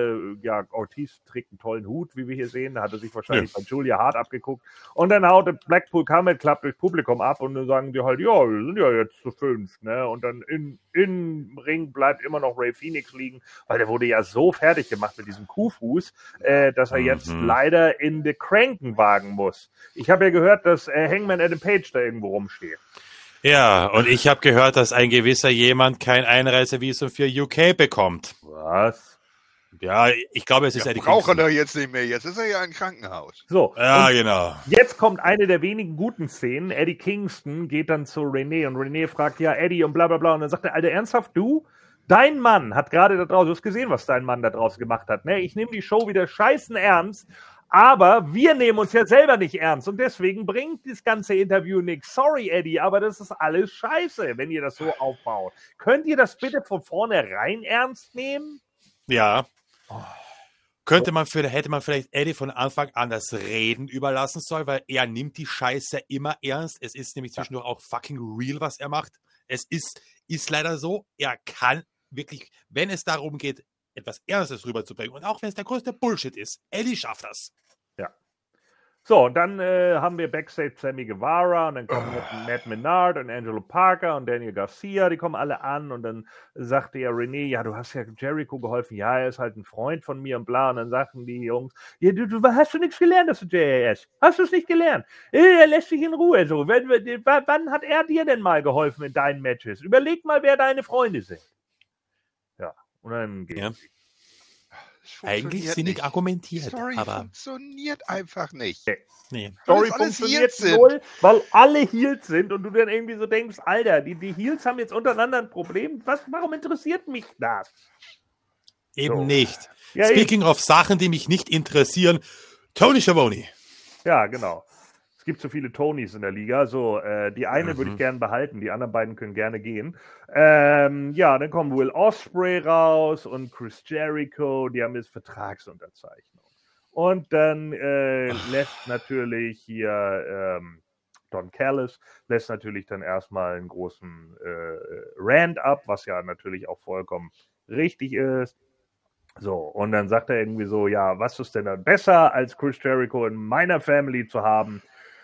Ortiz trägt einen tollen Hut, wie wir hier sehen. Da hat er sich wahrscheinlich bei Julia Hart abgeguckt. Und dann haut der Blackpool Combat Club durchs Publikum ab und dann sagen die halt, ja, wir sind ja jetzt zu 5. Ne? Und dann im Ring bleibt immer noch Ray Phoenix liegen, weil der wurde ja so fertig gemacht mit diesem Kuhfuß, dass er jetzt leider in den Krankenwagen muss. Ich habe ja gehört, dass Hangman Adam Page da irgendwo rumsteht. Ja, und ich habe gehört, dass ein gewisser jemand kein Einreisevisum für UK bekommt. Was? Ja, ich glaube, es ist Eddie Kingston. Braucht er jetzt nicht mehr, jetzt ist er ja im Krankenhaus. So. Ja, genau. Jetzt kommt eine der wenigen guten Szenen. Eddie Kingston geht dann zu René und René fragt, ja, Eddie und bla bla bla. Und dann sagt er, Alter, ernsthaft, du? Dein Mann hat gerade da draußen, du hast gesehen, was dein Mann da draußen gemacht hat. Ne? Ich nehme die Show wieder scheißen ernst, aber wir nehmen uns ja selber nicht ernst und deswegen bringt das ganze Interview nichts. Sorry, Eddie, aber das ist alles scheiße, wenn ihr das so aufbaut. Könnt ihr das bitte von vornherein ernst nehmen? Ja. Hätte man vielleicht Eddie von Anfang an das Reden überlassen sollen, weil er nimmt die Scheiße immer ernst. Es ist nämlich zwischendurch auch fucking real, was er macht. Es ist leider so, er kann wirklich, wenn es darum geht, etwas Ernstes rüberzubringen, und auch wenn es der größte Bullshit ist, Eddie schafft das. Ja. So, und dann haben wir Backstage Sammy Guevara und dann kommen Matt Menard und Angelo Parker und Daniel Garcia, die kommen alle an und dann sagte ja René, ja, du hast ja Jericho geholfen, ja, er ist halt ein Freund von mir und bla, und dann sagten die Jungs, ja, du hast du nichts gelernt, dass du JAS? Hast du es nicht gelernt? Er lässt dich in Ruhe, so. Wann hat er dir denn mal geholfen in deinen Matches? Überleg mal, wer deine Freunde sind. Ja, und dann geht's. Eigentlich sinnig argumentiert, Story aber funktioniert einfach nicht. Nee. Story funktioniert null, weil alle Heels sind und du dann irgendwie so denkst, Alter, die Heels haben jetzt untereinander ein Problem. Warum interessiert mich das? Eben nicht. Ja, Speaking of Sachen, die mich nicht interessieren, Tony Schiavone. Ja, genau. Es gibt so viele Tonys in der Liga. So, die eine würde ich gerne behalten, die anderen beiden können gerne gehen. Dann kommen Will Ospreay raus und Chris Jericho, die haben jetzt Vertragsunterzeichnung. Und dann lässt natürlich hier Don Callis, lässt natürlich dann erstmal einen großen Rant ab, was ja natürlich auch vollkommen richtig ist. So, und dann sagt er irgendwie so, ja, was ist denn dann besser, als Chris Jericho in meiner Family zu haben?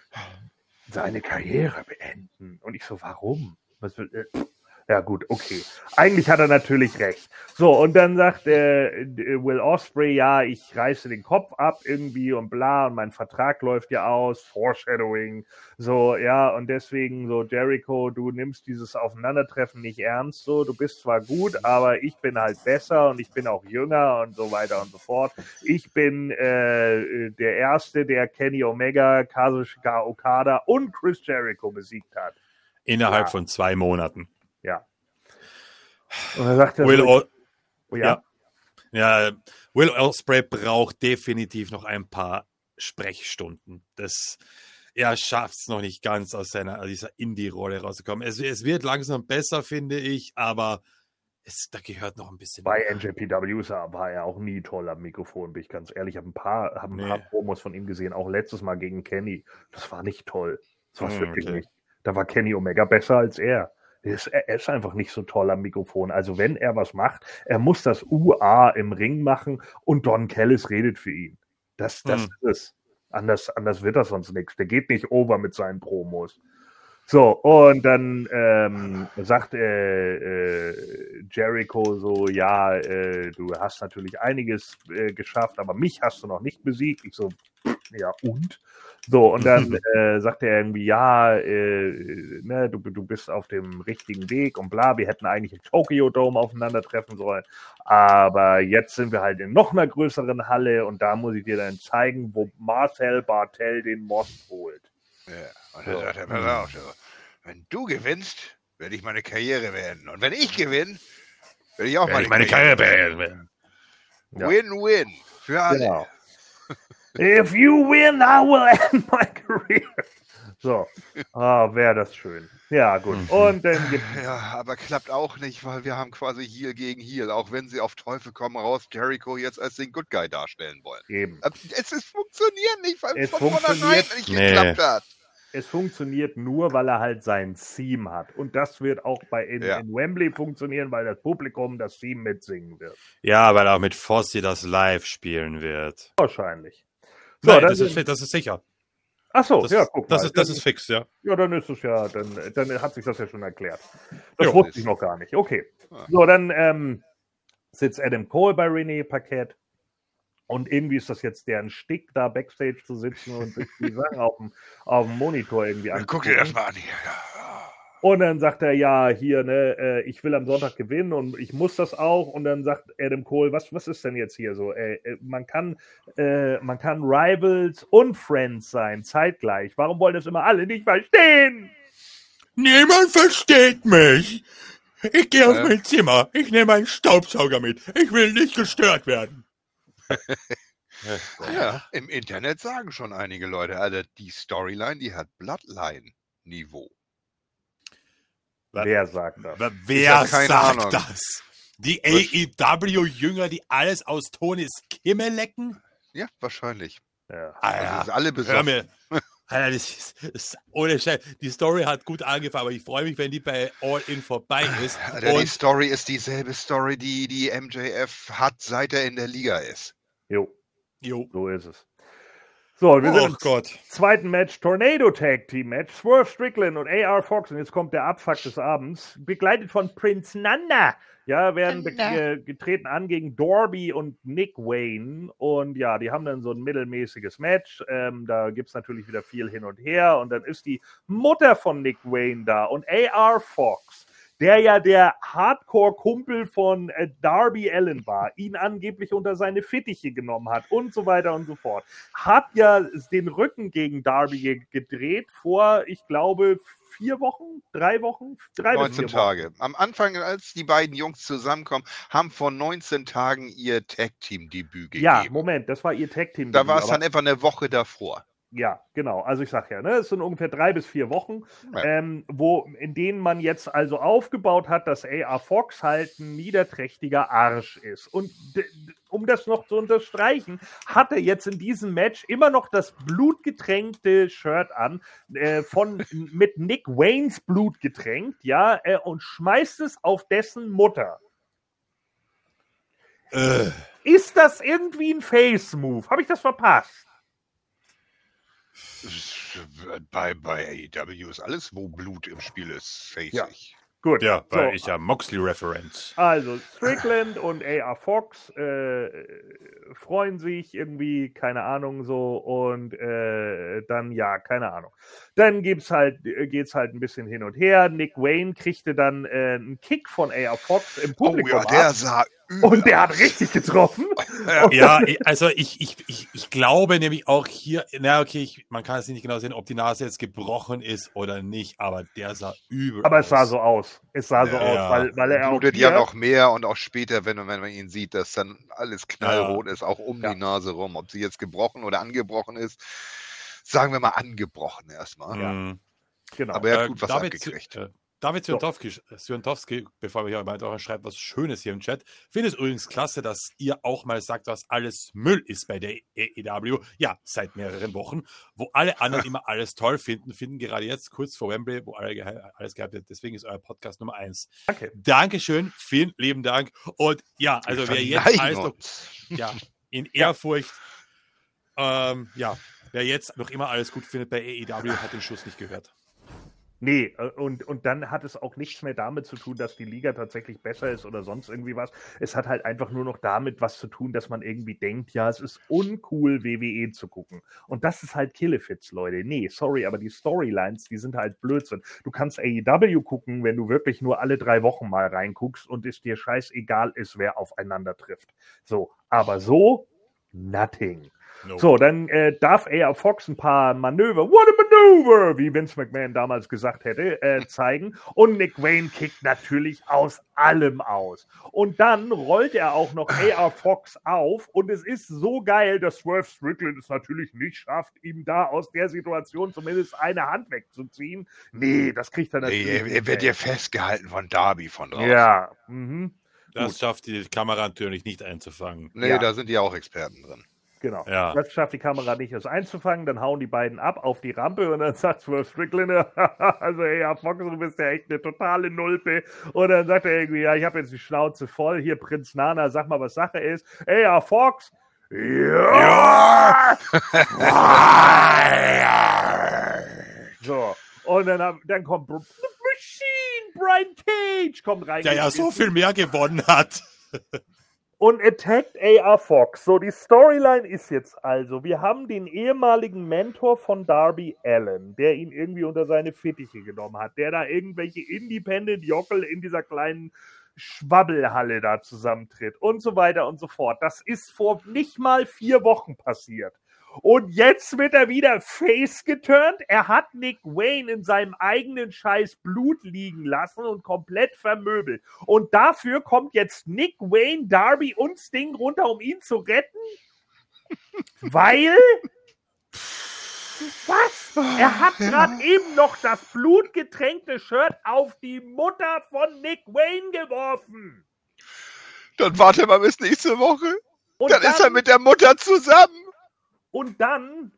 Seine Karriere beenden. Und ich so, warum? Ja gut, okay. Eigentlich hat er natürlich recht. So, und dann sagt Will Ospreay, ja, ich reiße den Kopf ab irgendwie und bla, und mein Vertrag läuft ja aus, Foreshadowing, so, ja, und deswegen so, Jericho, du nimmst dieses Aufeinandertreffen nicht ernst, so, du bist zwar gut, aber ich bin halt besser und ich bin auch jünger und so weiter und so fort. Ich bin der Erste, der Kenny Omega, Kazuchika Okada und Chris Jericho besiegt hat. Innerhalb von 2 Monaten. Ja. Und dann sagt er Will Ospreay braucht definitiv noch ein paar Sprechstunden. Er schafft es noch nicht ganz, aus dieser Indie-Rolle rauszukommen. Es wird langsam besser, finde ich, aber da gehört noch ein bisschen Bei mehr. NJPW war er auch nie toll am Mikrofon, bin ich ganz ehrlich. Ich habe ein paar Promos von ihm gesehen, auch letztes Mal gegen Kenny. Das war nicht toll. Das war es wirklich nicht. Da war Kenny Omega besser als er. Er ist einfach nicht so toll am Mikrofon. Also wenn er was macht, er muss das UA im Ring machen und Don Callis redet für ihn. Das ist es. Anders wird das sonst nichts. Der geht nicht over mit seinen Promos. So, und dann sagt Jericho so, ja, du hast natürlich einiges geschafft, aber mich hast du noch nicht besiegt. Ich so, ja, und? So, und dann sagt er irgendwie, ja, du bist auf dem richtigen Weg und bla, wir hätten eigentlich im Tokyo Dome aufeinandertreffen sollen, aber jetzt sind wir halt in noch einer größeren Halle und da muss ich dir dann zeigen, wo Marcel Bartel den Most holt. Ja, und dann sagt er, pass auf, so, wenn du gewinnst, werde ich meine Karriere beenden. Und wenn ich gewinne, werde ich auch meine Karriere beenden. Ja. Win-win für alle. Genau. If you win, I will end my career. So, wäre das schön. Ja, gut. Und dann gibt Ja, aber klappt auch nicht, weil wir haben quasi Heel gegen Heel, auch wenn sie auf Teufel komm raus Jericho jetzt als den Good Guy darstellen wollen. eben. Es funktioniert nicht, weil Es es von vornherein funktioniert nicht geklappt hat. Es funktioniert nur, weil er halt sein Theme hat. Und das wird auch in Wembley funktionieren, weil das Publikum das Theme mitsingen wird. Ja, weil auch mit Fossi das live spielen wird. Wahrscheinlich. So, Nein, dann das ist sicher. Ach so, Das, ja, guck mal. das ist fix, ja. Ja, dann ist es ja, dann hat sich das ja schon erklärt. Das wusste ich noch gar nicht. Okay. So, dann sitzt Adam Cole bei René Paquette. Und irgendwie ist das jetzt deren Stick, da Backstage zu sitzen und sich die Sachen auf dem Monitor irgendwie angucken. Guck dir das mal an hier. Und dann sagt er, ja, hier, ne, ich will am Sonntag gewinnen und ich muss das auch. Und dann sagt Adam Cole, was ist denn jetzt hier so? Man kann Rivals und Friends sein, zeitgleich. Warum wollen das immer alle nicht verstehen? Niemand versteht mich. Ich gehe auf mein Zimmer. Ich nehme einen Staubsauger mit. Ich will nicht gestört werden. Ja, im Internet sagen schon einige Leute, Alter, die Storyline, die hat Bloodline-Niveau. Wer sagt das? Wer keine sagt Ahnung. das? Die AEW-Jünger, die alles aus Tonys Kimme lecken? Ja, wahrscheinlich. Ja. Also sind alle Hör besoffen. mir. Alter, das ist ohne Scheiß. Die Story hat gut angefangen, aber ich freue mich, wenn die bei All In vorbei ist. Alter, die Story ist dieselbe Story, die MJF hat, seit er in der Liga ist. Jo, Jo. so ist es. So, wir sind Oh im Gott. zweiten Match, Tornado Tag Team Match, Swerve Strickland und AR Fox. Und jetzt kommt der Abfuck des Abends, begleitet von Prince Nana. Ja, werden getreten an gegen Darby und Nick Wayne. Und ja, die haben dann so ein mittelmäßiges Match. Da gibt es natürlich wieder viel hin und her. Und dann ist die Mutter von Nick Wayne da und AR Fox, der ja der Hardcore-Kumpel von Darby Allin war, ihn angeblich unter seine Fittiche genommen hat und so weiter und so fort, hat ja den Rücken gegen Darby gedreht vor, ich glaube, 4 Wochen, 3 Wochen, 3 bis 4 19 Tage. Am Anfang, als die beiden Jungs zusammenkommen, haben vor 19 Tagen ihr Tag-Team-Debüt gegeben. Ja, Moment, das war ihr Tag-Team. Da war es dann etwa eine Woche davor. Ja, genau. Also ich sag ja, ne, es sind ungefähr 3 bis 4 Wochen, Ja. in denen man jetzt also aufgebaut hat, dass AR Fox halt ein niederträchtiger Arsch ist. Und um das noch zu unterstreichen, hat er jetzt in diesem Match immer noch das blutgetränkte Shirt an, mit Nick Waynes Blut getränkt, ja, und schmeißt es auf dessen Mutter. Ist das irgendwie ein Face-Move? Habe ich das verpasst? Bei AEW ist alles, wo Blut im Spiel ist, face Ja. ich. Gut. Ja, so. weil ich ja Moxley-Reference. Also Strickland und AR Fox freuen sich irgendwie, keine Ahnung, so, und dann, ja, keine Ahnung. Dann geht's halt ein bisschen hin und her. Nick Wayne kriegte dann einen Kick von AR Fox im Oh Publikum ja, der ab. sah Und der hat richtig getroffen. Ja, also ich glaube nämlich auch hier, man kann es nicht genau sehen, ob die Nase jetzt gebrochen ist oder nicht, aber der sah übel Aber aus. es sah so aus. Weil er auch blutet ja noch mehr und auch später, wenn man ihn sieht, dass dann alles knallrot ist, auch um die Nase rum. Ob sie jetzt gebrochen oder angebrochen ist, sagen wir mal angebrochen erstmal. Ja. Genau. Aber er hat gut was abgekriegt. David Zwientowski, bevor wir hier weiter schreibt, was Schönes hier im Chat. Finde es übrigens klasse, dass ihr auch mal sagt, was alles Müll ist bei der AEW. Ja, seit mehreren Wochen. Wo alle anderen immer alles toll finden gerade jetzt kurz vor Wembley, wo alles gehabt wird. Deswegen ist euer Podcast Nummer 1. Danke. Dankeschön, vielen lieben Dank. Und ja, also wer jetzt alles noch, in Ehrfurcht, wer jetzt noch immer alles gut findet bei AEW, hat den Schuss nicht gehört. Nee, und dann hat es auch nichts mehr damit zu tun, dass die Liga tatsächlich besser ist oder sonst irgendwie was. Es hat halt einfach nur noch damit was zu tun, dass man irgendwie denkt, ja, es ist uncool, WWE zu gucken. Und das ist halt Killefits, Leute. Nee, sorry, aber die Storylines, die sind halt Blödsinn. Du kannst AEW gucken, wenn du wirklich nur alle 3 Wochen mal reinguckst und es dir scheißegal ist, wer aufeinander trifft. So, aber so, nothing. No. So, dann darf AR Fox ein paar Manöver, what a maneuver, wie Vince McMahon damals gesagt hätte, zeigen. Und Nick Wayne kickt natürlich aus allem aus. Und dann rollt er auch noch AR Fox auf. Und es ist so geil, dass Swerve Strickland es natürlich nicht schafft, ihm da aus der Situation zumindest eine Hand wegzuziehen. Nee, das kriegt er natürlich nicht. Er wird ja festgehalten von Darby von draußen. Ja, Das schafft die Kamera natürlich nicht einzufangen. Nee, da sind die auch Experten drin. Genau. Ja. Das schafft die Kamera nicht, das einzufangen. Dann hauen die beiden ab auf die Rampe und dann sagt Swerve Strickland, also ja, Fox, du bist ja echt eine totale Nulpe. Und dann sagt er irgendwie, ja, ich habe jetzt die Schnauze voll. Hier, Prinz Nana, sag mal, was Sache ist. Ey, ja, Fox. Ja. So. Und dann kommt Machine, Brian Cage kommt rein. Der ja so viel mehr gewonnen hat. Und attackt AR Fox. So, die Storyline ist jetzt also, wir haben den ehemaligen Mentor von Darby Allin, der ihn irgendwie unter seine Fittiche genommen hat, der da irgendwelche Independent-Jockel in dieser kleinen Schwabbelhalle da zusammentritt und so weiter und so fort. Das ist vor nicht mal 4 Wochen passiert. Und jetzt wird er wieder face geturnt. Er hat Nick Wayne in seinem eigenen Scheiß Blut liegen lassen und komplett vermöbelt. Und dafür kommt jetzt Nick Wayne, Darby und Sting runter, um ihn zu retten? Weil... Was? Er hat gerade eben noch das blutgetränkte Shirt auf die Mutter von Nick Wayne geworfen. Dann warte mal bis nächste Woche. Und dann ist er mit der Mutter zusammen. Und dann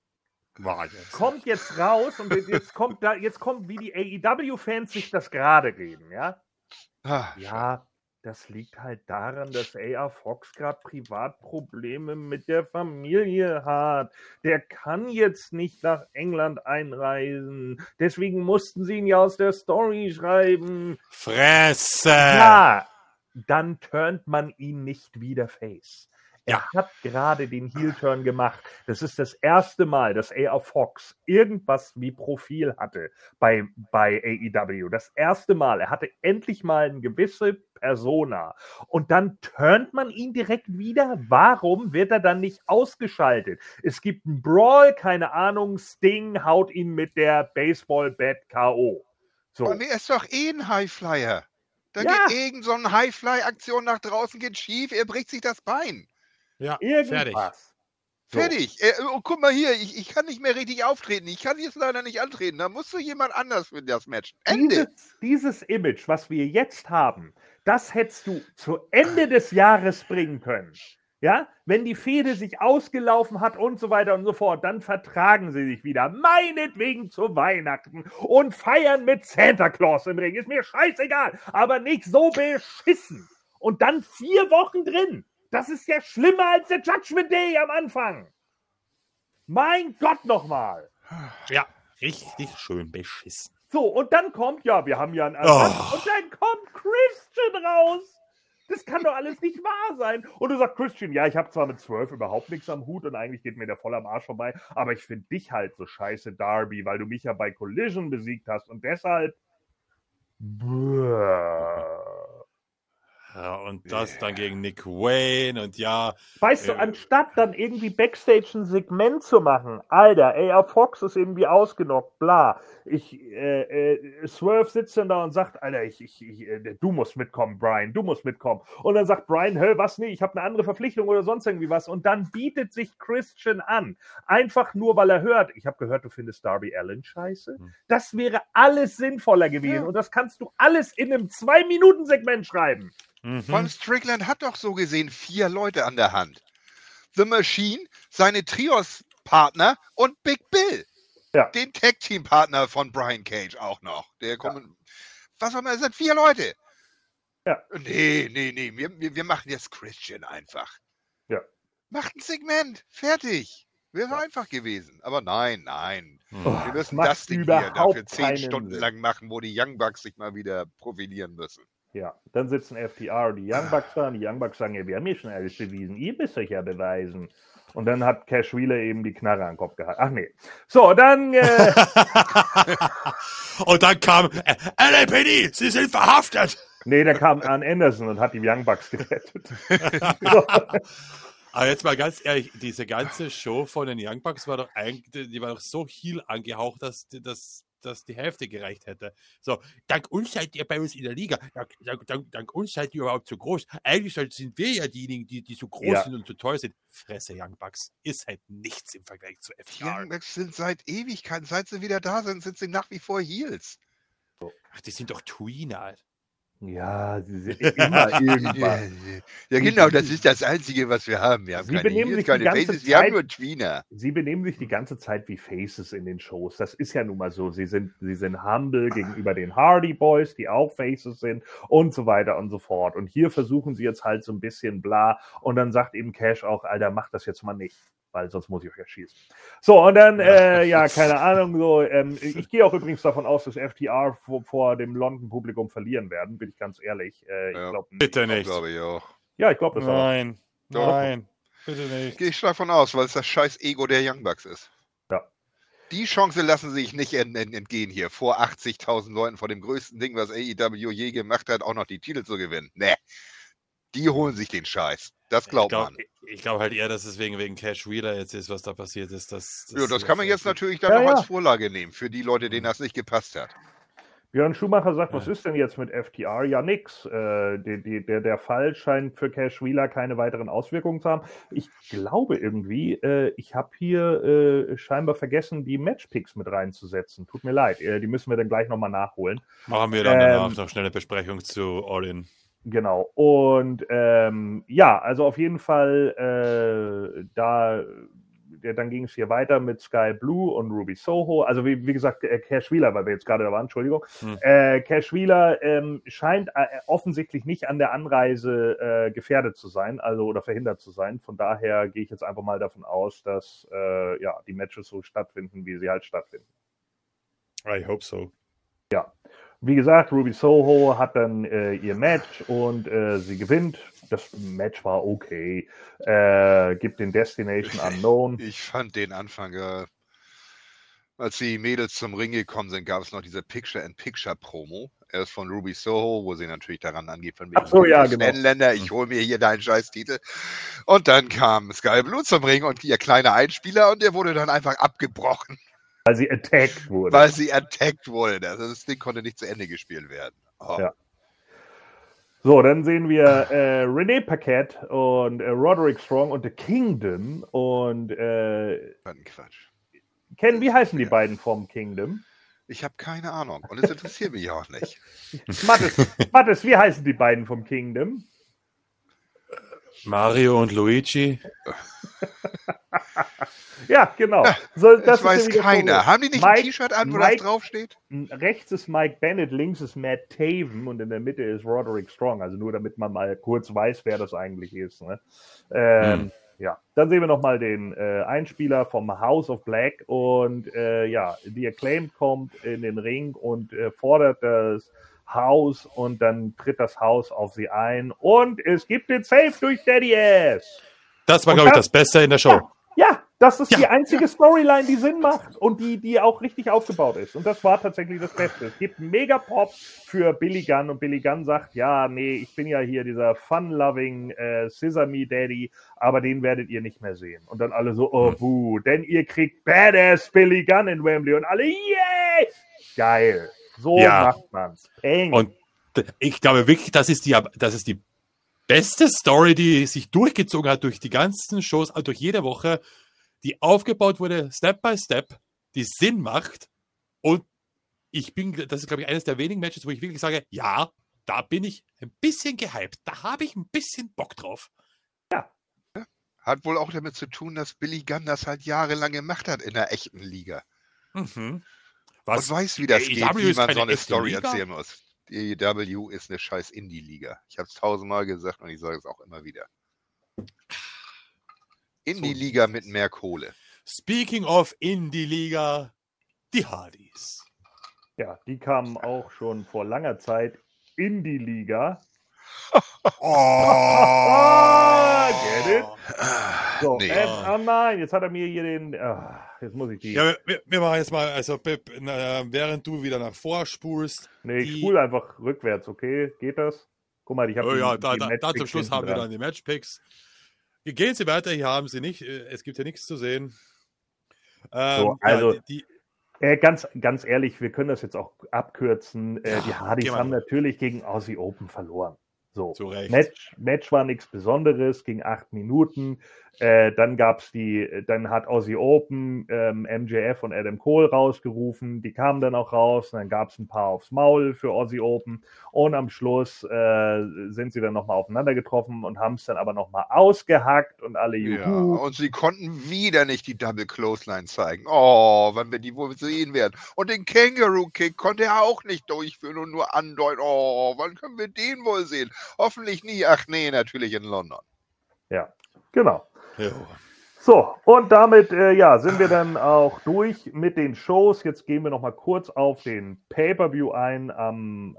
kommt jetzt raus und jetzt kommt, wie die AEW-Fans sich das gerade reden, ja? Ja, das liegt halt daran, dass AR Fox gerade Privatprobleme mit der Familie hat. Der kann jetzt nicht nach England einreisen. Deswegen mussten sie ihn ja aus der Story schreiben. Fresse! Ja, dann turnt man ihn nicht wieder face. Er hat gerade den Heel-Turn gemacht. Das ist das erste Mal, dass AR Fox irgendwas wie Profil hatte bei AEW. Das erste Mal. Er hatte endlich mal eine gewisse Persona. Und dann turnt man ihn direkt wieder. Warum wird er dann nicht ausgeschaltet? Es gibt einen Brawl, keine Ahnung, Sting haut ihn mit der Baseball-Bat K.O. So. Aber er ist doch ein Highflyer. Da geht irgend so eine Highfly-Aktion nach draußen, geht schief, er bricht sich das Bein. Ja, irgendwas. Fertig. Guck mal hier, ich kann nicht mehr richtig auftreten. Ich kann jetzt leider nicht antreten. Da musst du jemand anders für das Match. Ende. Dieses Image, was wir jetzt haben, das hättest du zu Ende des Jahres bringen können. Ja, wenn die Fehde sich ausgelaufen hat und so weiter und so fort, dann vertragen sie sich wieder. Meinetwegen zu Weihnachten und feiern mit Santa Claus im Ring. Ist mir scheißegal, aber nicht so beschissen. Und dann 4 Wochen drin. Das ist ja schlimmer als der Judgment Day am Anfang. Mein Gott nochmal. Ja, richtig schön beschissen. So, und dann kommt, wir haben ja einen Ersatz, und dann kommt Christian raus. Das kann doch alles nicht wahr sein. Und du sagst, Christian, ja, ich habe zwar mit Swerve überhaupt nichts am Hut und eigentlich geht mir der voll am Arsch vorbei, aber ich finde dich halt so scheiße, Darby, weil du mich ja bei Collision besiegt hast und deshalb... Ja, und das dann gegen Nick Wayne und ja. Weißt du, anstatt dann irgendwie Backstage ein Segment zu machen, Alter, AR Fox ist irgendwie ausgenockt, bla. Swerve sitzt dann da und sagt, Alter, du musst mitkommen, Brian, du musst mitkommen. Und dann sagt Brian, was, nee, ich habe eine andere Verpflichtung oder sonst irgendwie was. Und dann bietet sich Christian an. Einfach nur, weil er hört, ich habe gehört, du findest Darby Allin scheiße. Das wäre alles sinnvoller gewesen. Und das kannst du alles in einem 2-Minuten-Segment schreiben. Von Strickland hat doch so gesehen 4 Leute an der Hand. The Machine, seine Trios-Partner und Big Bill. Ja. Den Tag-Team-Partner von Brian Cage auch noch. Was auch immer, es sind 4 Leute. Ja. Nee, wir machen jetzt Christian einfach. Ja. Macht ein Segment, fertig. Wäre einfach gewesen. Aber nein. Wir müssen das Ding hier dafür 10 Stunden lang machen, wo die Young Bucks sich mal wieder profilieren müssen. Ja, dann sitzen FTR und die Young Bucks da und die Young Bucks sagen, ja, wir haben hier schon alles bewiesen, ihr müsst euch ja beweisen. Und dann hat Cash Wheeler eben die Knarre an den Kopf gehalten. Ach nee. So, dann... und dann kam LAPD, Sie sind verhaftet! Nee, da kam Arn Anderson und hat die Young Bucks gerettet. Aber jetzt mal ganz ehrlich, diese ganze Show von den Young Bucks war doch eigentlich, die war doch so heel angehaucht, dass die Hälfte gereicht hätte. So, dank uns seid ihr bei uns in der Liga. Dank uns seid ihr überhaupt so groß. Eigentlich sind wir ja diejenigen, die so groß sind und so toll sind. Fresse, Young Bucks. Ist halt nichts im Vergleich zu FTR. Die Young Bucks sind seit Ewigkeiten, seit sie wieder da sind sie nach wie vor Heels. Ach, die sind doch Tweener. Ja, sie sind immer irgendwas. Ja, genau, das ist das Einzige, was wir haben. Wir haben keine Heels, keine Faces, wir haben nur Tweener. Sie benehmen sich die ganze Zeit wie Faces in den Shows. Das ist ja nun mal so. Sie sind humble gegenüber den Hardy Boys, die auch Faces sind und so weiter und so fort. Und hier versuchen sie jetzt halt so ein bisschen bla. Und dann sagt eben Cash auch, Alter, mach das jetzt mal nicht, weil sonst muss ich euch erschießen. So, und dann, keine Ahnung, so, ich gehe auch übrigens davon aus, dass FTR vor dem London-Publikum verlieren werden, bin ich ganz ehrlich. Ich glaub, bitte nicht. Glaube ich auch. Ja, ich glaube das auch. Nein, bitte nicht. Gehe ich davon aus, weil es das scheiß Ego der Young Bucks ist. Ja. Die Chance lassen sie sich nicht entgehen hier, vor 80.000 Leuten, vor dem größten Ding, was AEW je gemacht hat, auch noch die Titel zu gewinnen. Nee. Die holen sich den Scheiß. Das glaubt man. Ich glaube halt eher, dass es wegen Cash Wheeler jetzt ist, was da passiert ist. Das kann man jetzt natürlich dann noch als Vorlage nehmen, für die Leute, denen das nicht gepasst hat. Björn Schumacher sagt, was ist denn jetzt mit FTR? Ja, nix. Der Fall scheint für Cash Wheeler keine weiteren Auswirkungen zu haben. Ich glaube irgendwie, ich habe hier scheinbar vergessen, die Matchpicks mit reinzusetzen. Tut mir leid, die müssen wir dann gleich nochmal nachholen. Machen wir dann danach noch schnell eine Besprechung zu All-In. Genau. Und also auf jeden Fall dann ging es hier weiter mit Sky Blue und Ruby Soho. Also wie gesagt, Cash Wheeler, weil wir jetzt gerade da waren, Entschuldigung. Cash Wheeler scheint offensichtlich nicht an der Anreise gefährdet zu sein, oder verhindert zu sein. Von daher gehe ich jetzt einfach mal davon aus, dass die Matches so stattfinden, wie sie halt stattfinden. I hope so. Ja. Wie gesagt, Ruby Soho hat dann ihr Match und sie gewinnt. Das Match war okay. Gibt den Destination Unknown. Ich fand den Anfang, als die Mädels zum Ring gekommen sind, gab es noch diese Picture-in-Picture-Promo. Erst von Ruby Soho, wo sie natürlich daran angeht, von wegen Länder, ich hole mir hier deinen Scheiß-Titel. Und dann kam Sky Blue zum Ring und ihr kleiner Einspieler und der wurde dann einfach abgebrochen. Weil sie attacked wurde. Also das Ding konnte nicht zu Ende gespielt werden. Oh. Ja. So, dann sehen wir Renee Paquette und Roderick Strong und The Kingdom. Und Quatsch. Ken, wie heißen die beiden vom Kingdom? Ich habe keine Ahnung. Und es interessiert mich auch nicht. Mathis, wie heißen die beiden vom Kingdom? Mario und Luigi. Ja, genau. Das weiß keiner. Haben die nicht ein T-Shirt an, wo das draufsteht? Rechts ist Mike Bennett, links ist Matt Taven und in der Mitte ist Roderick Strong. Also nur damit man mal kurz weiß, wer das eigentlich ist. Ne? Ja, dann sehen wir nochmal den Einspieler vom House of Black und The Acclaimed kommt in den Ring und fordert das Haus und dann tritt das Haus auf sie ein und es gibt den Save durch Daddy Ass. Das war, glaube ich, das Beste in der Show. Ja, Das ist die einzige Storyline, die Sinn macht und die auch richtig aufgebaut ist. Und das war tatsächlich das Beste. Es gibt einen Mega-Pop für Billy Gunn und Billy Gunn sagt, ja, nee, ich bin ja hier dieser fun-loving Sesame Daddy, aber den werdet ihr nicht mehr sehen. Und dann alle so, oh, buh, denn ihr kriegt Badass Billy Gunn in Wembley und alle, yay! Geil. So macht man's. Peng. Und ich glaube wirklich, das ist die beste Story, die sich durchgezogen hat durch die ganzen Shows, also durch jede Woche, die aufgebaut wurde, Step by Step, die Sinn macht. Und das ist, glaube ich, eines der wenigen Matches, wo ich wirklich sage, ja, da bin ich ein bisschen gehypt. Da habe ich ein bisschen Bock drauf. Ja. Hat wohl auch damit zu tun, dass Billy Gunn das halt jahrelang gemacht hat in der echten Liga. Mhm. Und weiß, wie das geht, wie man so eine Story Liga? erzählen muss. Die AEW ist eine scheiß Indie-Liga. Ich habe es 1000-mal gesagt und ich sage es auch immer wieder. Indie-Liga mit mehr Kohle. Speaking of Indie-Liga, die Hardys. Ja, die kamen auch schon vor langer Zeit in die Liga. Get it? So, Nee. nein, jetzt hat er mir hier den. Jetzt muss ich die. Ja, wir machen jetzt mal, also Pip, während du wieder nach vorspulst. Nee, ich spule einfach rückwärts, okay? Geht das? Guck mal, ich habe da zum Schluss haben wir dann die Matchpicks. Gehen Sie weiter, hier haben Sie nicht. Es gibt ja nichts zu sehen. So, also, ganz ehrlich, wir können das jetzt auch abkürzen. Die Hardys haben natürlich gegen Aussie Open verloren. So, Match war nichts Besonderes, ging 8 Minuten. Dann hat Aussie Open MJF und Adam Cole rausgerufen. Die kamen dann auch raus. Und dann gab es ein paar aufs Maul für Aussie Open. Und am Schluss sind sie dann nochmal aufeinander getroffen und haben es dann aber nochmal ausgehackt und alle Ja, Juhu. und sie konnten wieder nicht die Double Clothesline zeigen. Oh, wann wir die wohl sehen werden. Und den Kangaroo Kick konnte er auch nicht durchführen und nur andeuten. Oh, wann können wir den wohl sehen? Hoffentlich nie. Ach nee, natürlich in London. Ja, genau. Ja. So, und damit sind wir dann auch durch mit den Shows. Jetzt gehen wir noch mal kurz auf den Pay-Per-View ein am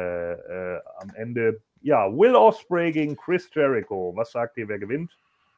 Ende. Ja, Will Ospreay gegen Chris Jericho. Was sagt ihr, wer gewinnt?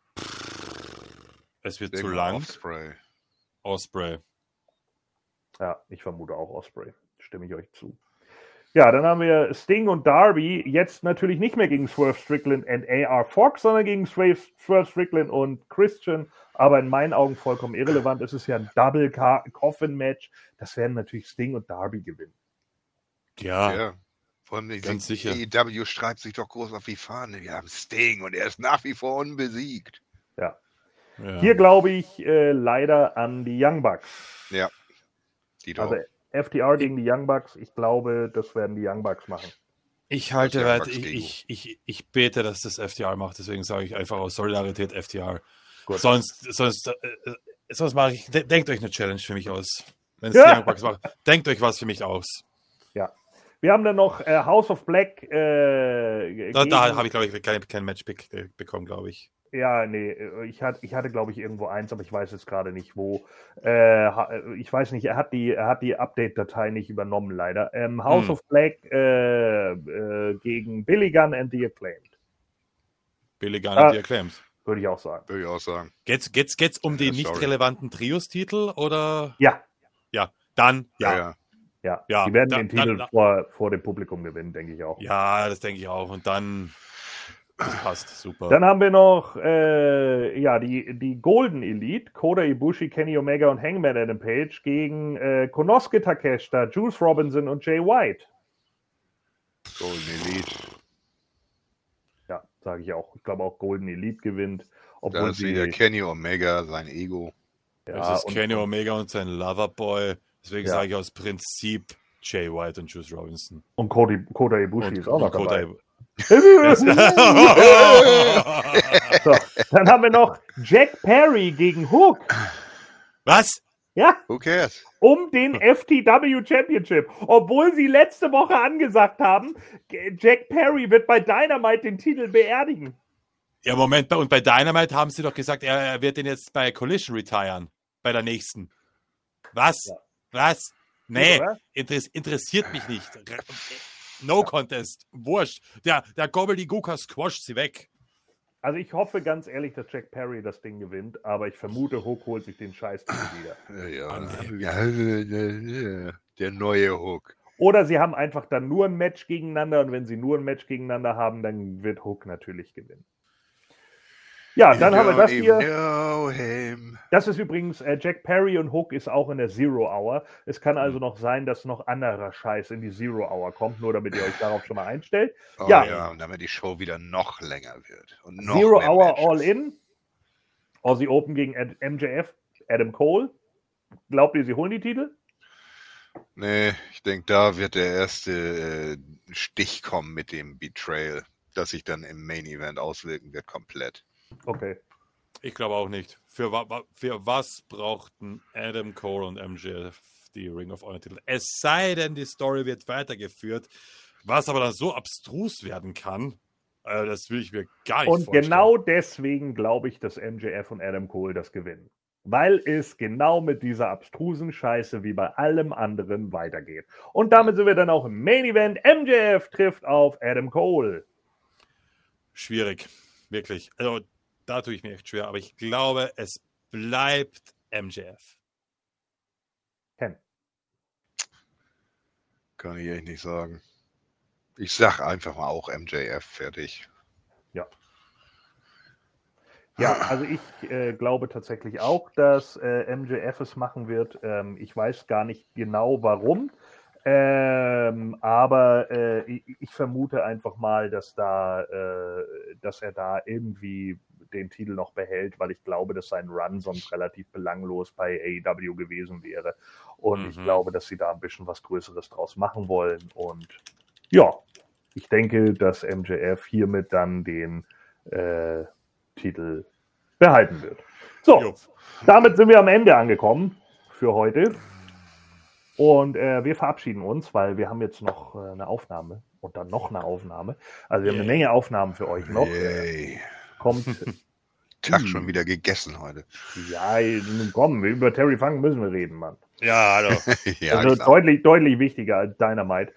Es wird zu lang. Ospreay. Ja, ich vermute auch Ospreay. Stimme ich euch zu. Ja, dann haben wir Sting und Darby, jetzt natürlich nicht mehr gegen Swerve Strickland und AR Fox, sondern gegen Swerve Strickland und Christian, aber in meinen Augen vollkommen irrelevant. Es ist ja ein Double Coffin Match, das werden natürlich Sting und Darby gewinnen. Ja. Vor allem ganz sicher. AEW schreibt sich doch groß auf die Fahne. Wir haben Sting und er ist nach wie vor unbesiegt. Ja. Hier glaube ich leider an die Young Bucks. Ja, die doch. Also FTR gegen die Young Bucks, ich glaube, das werden die Young Bucks machen. Ich halte weiter, ich bete, dass das FTR macht, deswegen sage ich einfach aus Solidarität FTR. Gut. Sonst mache ich, denkt euch eine Challenge für mich aus. Wenn es die Young Bucks macht, denkt euch was für mich aus. Ja. Wir haben dann noch House of Black. Da habe ich, glaube ich, kein Matchpick bekommen, glaube ich. Ja, nee, ich hatte, glaube ich, irgendwo eins, aber ich weiß jetzt gerade nicht, wo. Ich weiß nicht, er hat die Update-Datei nicht übernommen, leider. House of Black gegen Billy Gunn and the Acclaimed. Billy Gunn and the Acclaimed. Würde ich auch sagen. Geht's um die nicht relevanten Trios-Titel, oder? Ja. Ja, dann, ja. Die werden den Titel vor dem Publikum gewinnen, denke ich auch. Ja, das denke ich auch. Und dann... Das passt, super. Dann haben wir noch die Golden Elite, Kota Ibushi, Kenny Omega und Hangman Adam Page gegen Konosuke Takeshita, Juice Robinson und Jay White. Golden Elite. Ja, sage ich auch. Ich glaube auch Golden Elite gewinnt. Da ist wieder Kenny Omega, sein Ego. Ja, das ist Kenny Omega und sein Loverboy. Deswegen sage ich aus Prinzip Jay White und Juice Robinson. Und Kota Ibushi ist auch noch dabei. So, dann haben wir noch Jack Perry gegen Hook. Was? Ja. Who cares? Um den FTW Championship. Obwohl sie letzte Woche angesagt haben, Jack Perry wird bei Dynamite den Titel beerdigen. Ja, Moment, und bei Dynamite haben sie doch gesagt, er wird den jetzt bei Collision retiren. Bei der nächsten. Was? Ja. Was? Nee, interessiert mich nicht. No Contest. Wurscht. Der Gobbledygooker squasht sie weg. Also ich hoffe ganz ehrlich, dass Jack Perry das Ding gewinnt, aber ich vermute, Hook holt sich den Scheiß wieder. Ja, der neue Hook. Oder sie haben einfach dann nur ein Match gegeneinander und wenn sie nur ein Match gegeneinander haben, dann wird Hook natürlich gewinnen. Ja, dann haben wir das hier. Das ist übrigens, Jack Perry und Hook ist auch in der Zero Hour. Es kann also noch sein, dass noch anderer Scheiß in die Zero Hour kommt, nur damit ihr euch darauf schon mal einstellt. Und damit die Show wieder noch länger wird. Und noch Zero mehr Hour Matches. All In. Aussie Open gegen MJF, Adam Cole. Glaubt ihr, sie holen die Titel? Nee, ich denke, da wird der erste Stich kommen mit dem Betrayal, das sich dann im Main Event auswirken wird komplett. Okay. Ich glaube auch nicht. Für was brauchten Adam Cole und MJF die Ring of Honor Titel? Es sei denn, die Story wird weitergeführt, was aber dann so abstrus werden kann, das will ich mir gar nicht vorstellen. Und genau deswegen glaube ich, dass MJF und Adam Cole das gewinnen. Weil es genau mit dieser abstrusen Scheiße wie bei allem anderen weitergeht. Und damit sind wir dann auch im Main Event. MJF trifft auf Adam Cole. Schwierig, wirklich. Also da tue ich mir echt schwer, aber ich glaube, es bleibt MJF. Ken. Kann ich echt nicht sagen. Ich sag einfach mal auch MJF, fertig. Ja. Ja, also ich glaube tatsächlich auch, dass MJF es machen wird. Ich weiß gar nicht genau warum, aber ich vermute einfach mal, dass er da irgendwie den Titel noch behält, weil ich glaube, dass sein Run sonst relativ belanglos bei AEW gewesen wäre. Und ich glaube, dass sie da ein bisschen was Größeres draus machen wollen. Und ja, ich denke, dass MJF hiermit dann den Titel behalten wird. So, damit sind wir am Ende angekommen für heute. Und wir verabschieden uns, weil wir haben jetzt noch eine Aufnahme und dann noch eine Aufnahme. Also wir haben eine Menge Aufnahmen für euch noch. Kommt. Tag schon wieder gegessen heute. Ja, komm, über Terry Funk müssen wir reden, Mann. Ja, hallo. Ja, also deutlich wichtiger als Dynamite.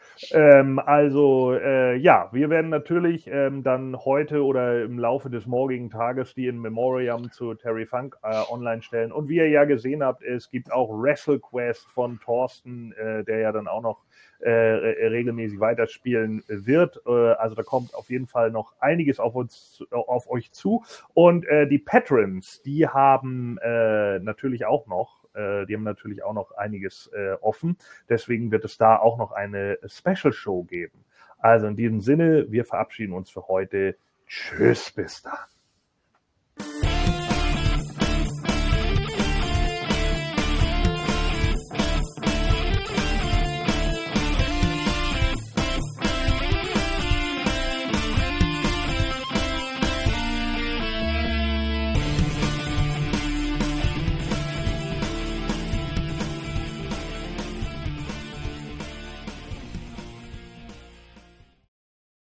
Ja, wir werden natürlich dann heute oder im Laufe des morgigen Tages die in Memoriam zu Terry Funk online stellen. Und wie ihr ja gesehen habt, es gibt auch WrestleQuest von Thorsten, der ja dann auch noch regelmäßig weiterspielen wird. Also da kommt auf jeden Fall noch einiges auf euch zu. Und die Patrons, die haben natürlich auch noch einiges offen. Deswegen wird es da auch noch eine Special Show geben. Also in diesem Sinne, wir verabschieden uns für heute. Tschüss, bis dann.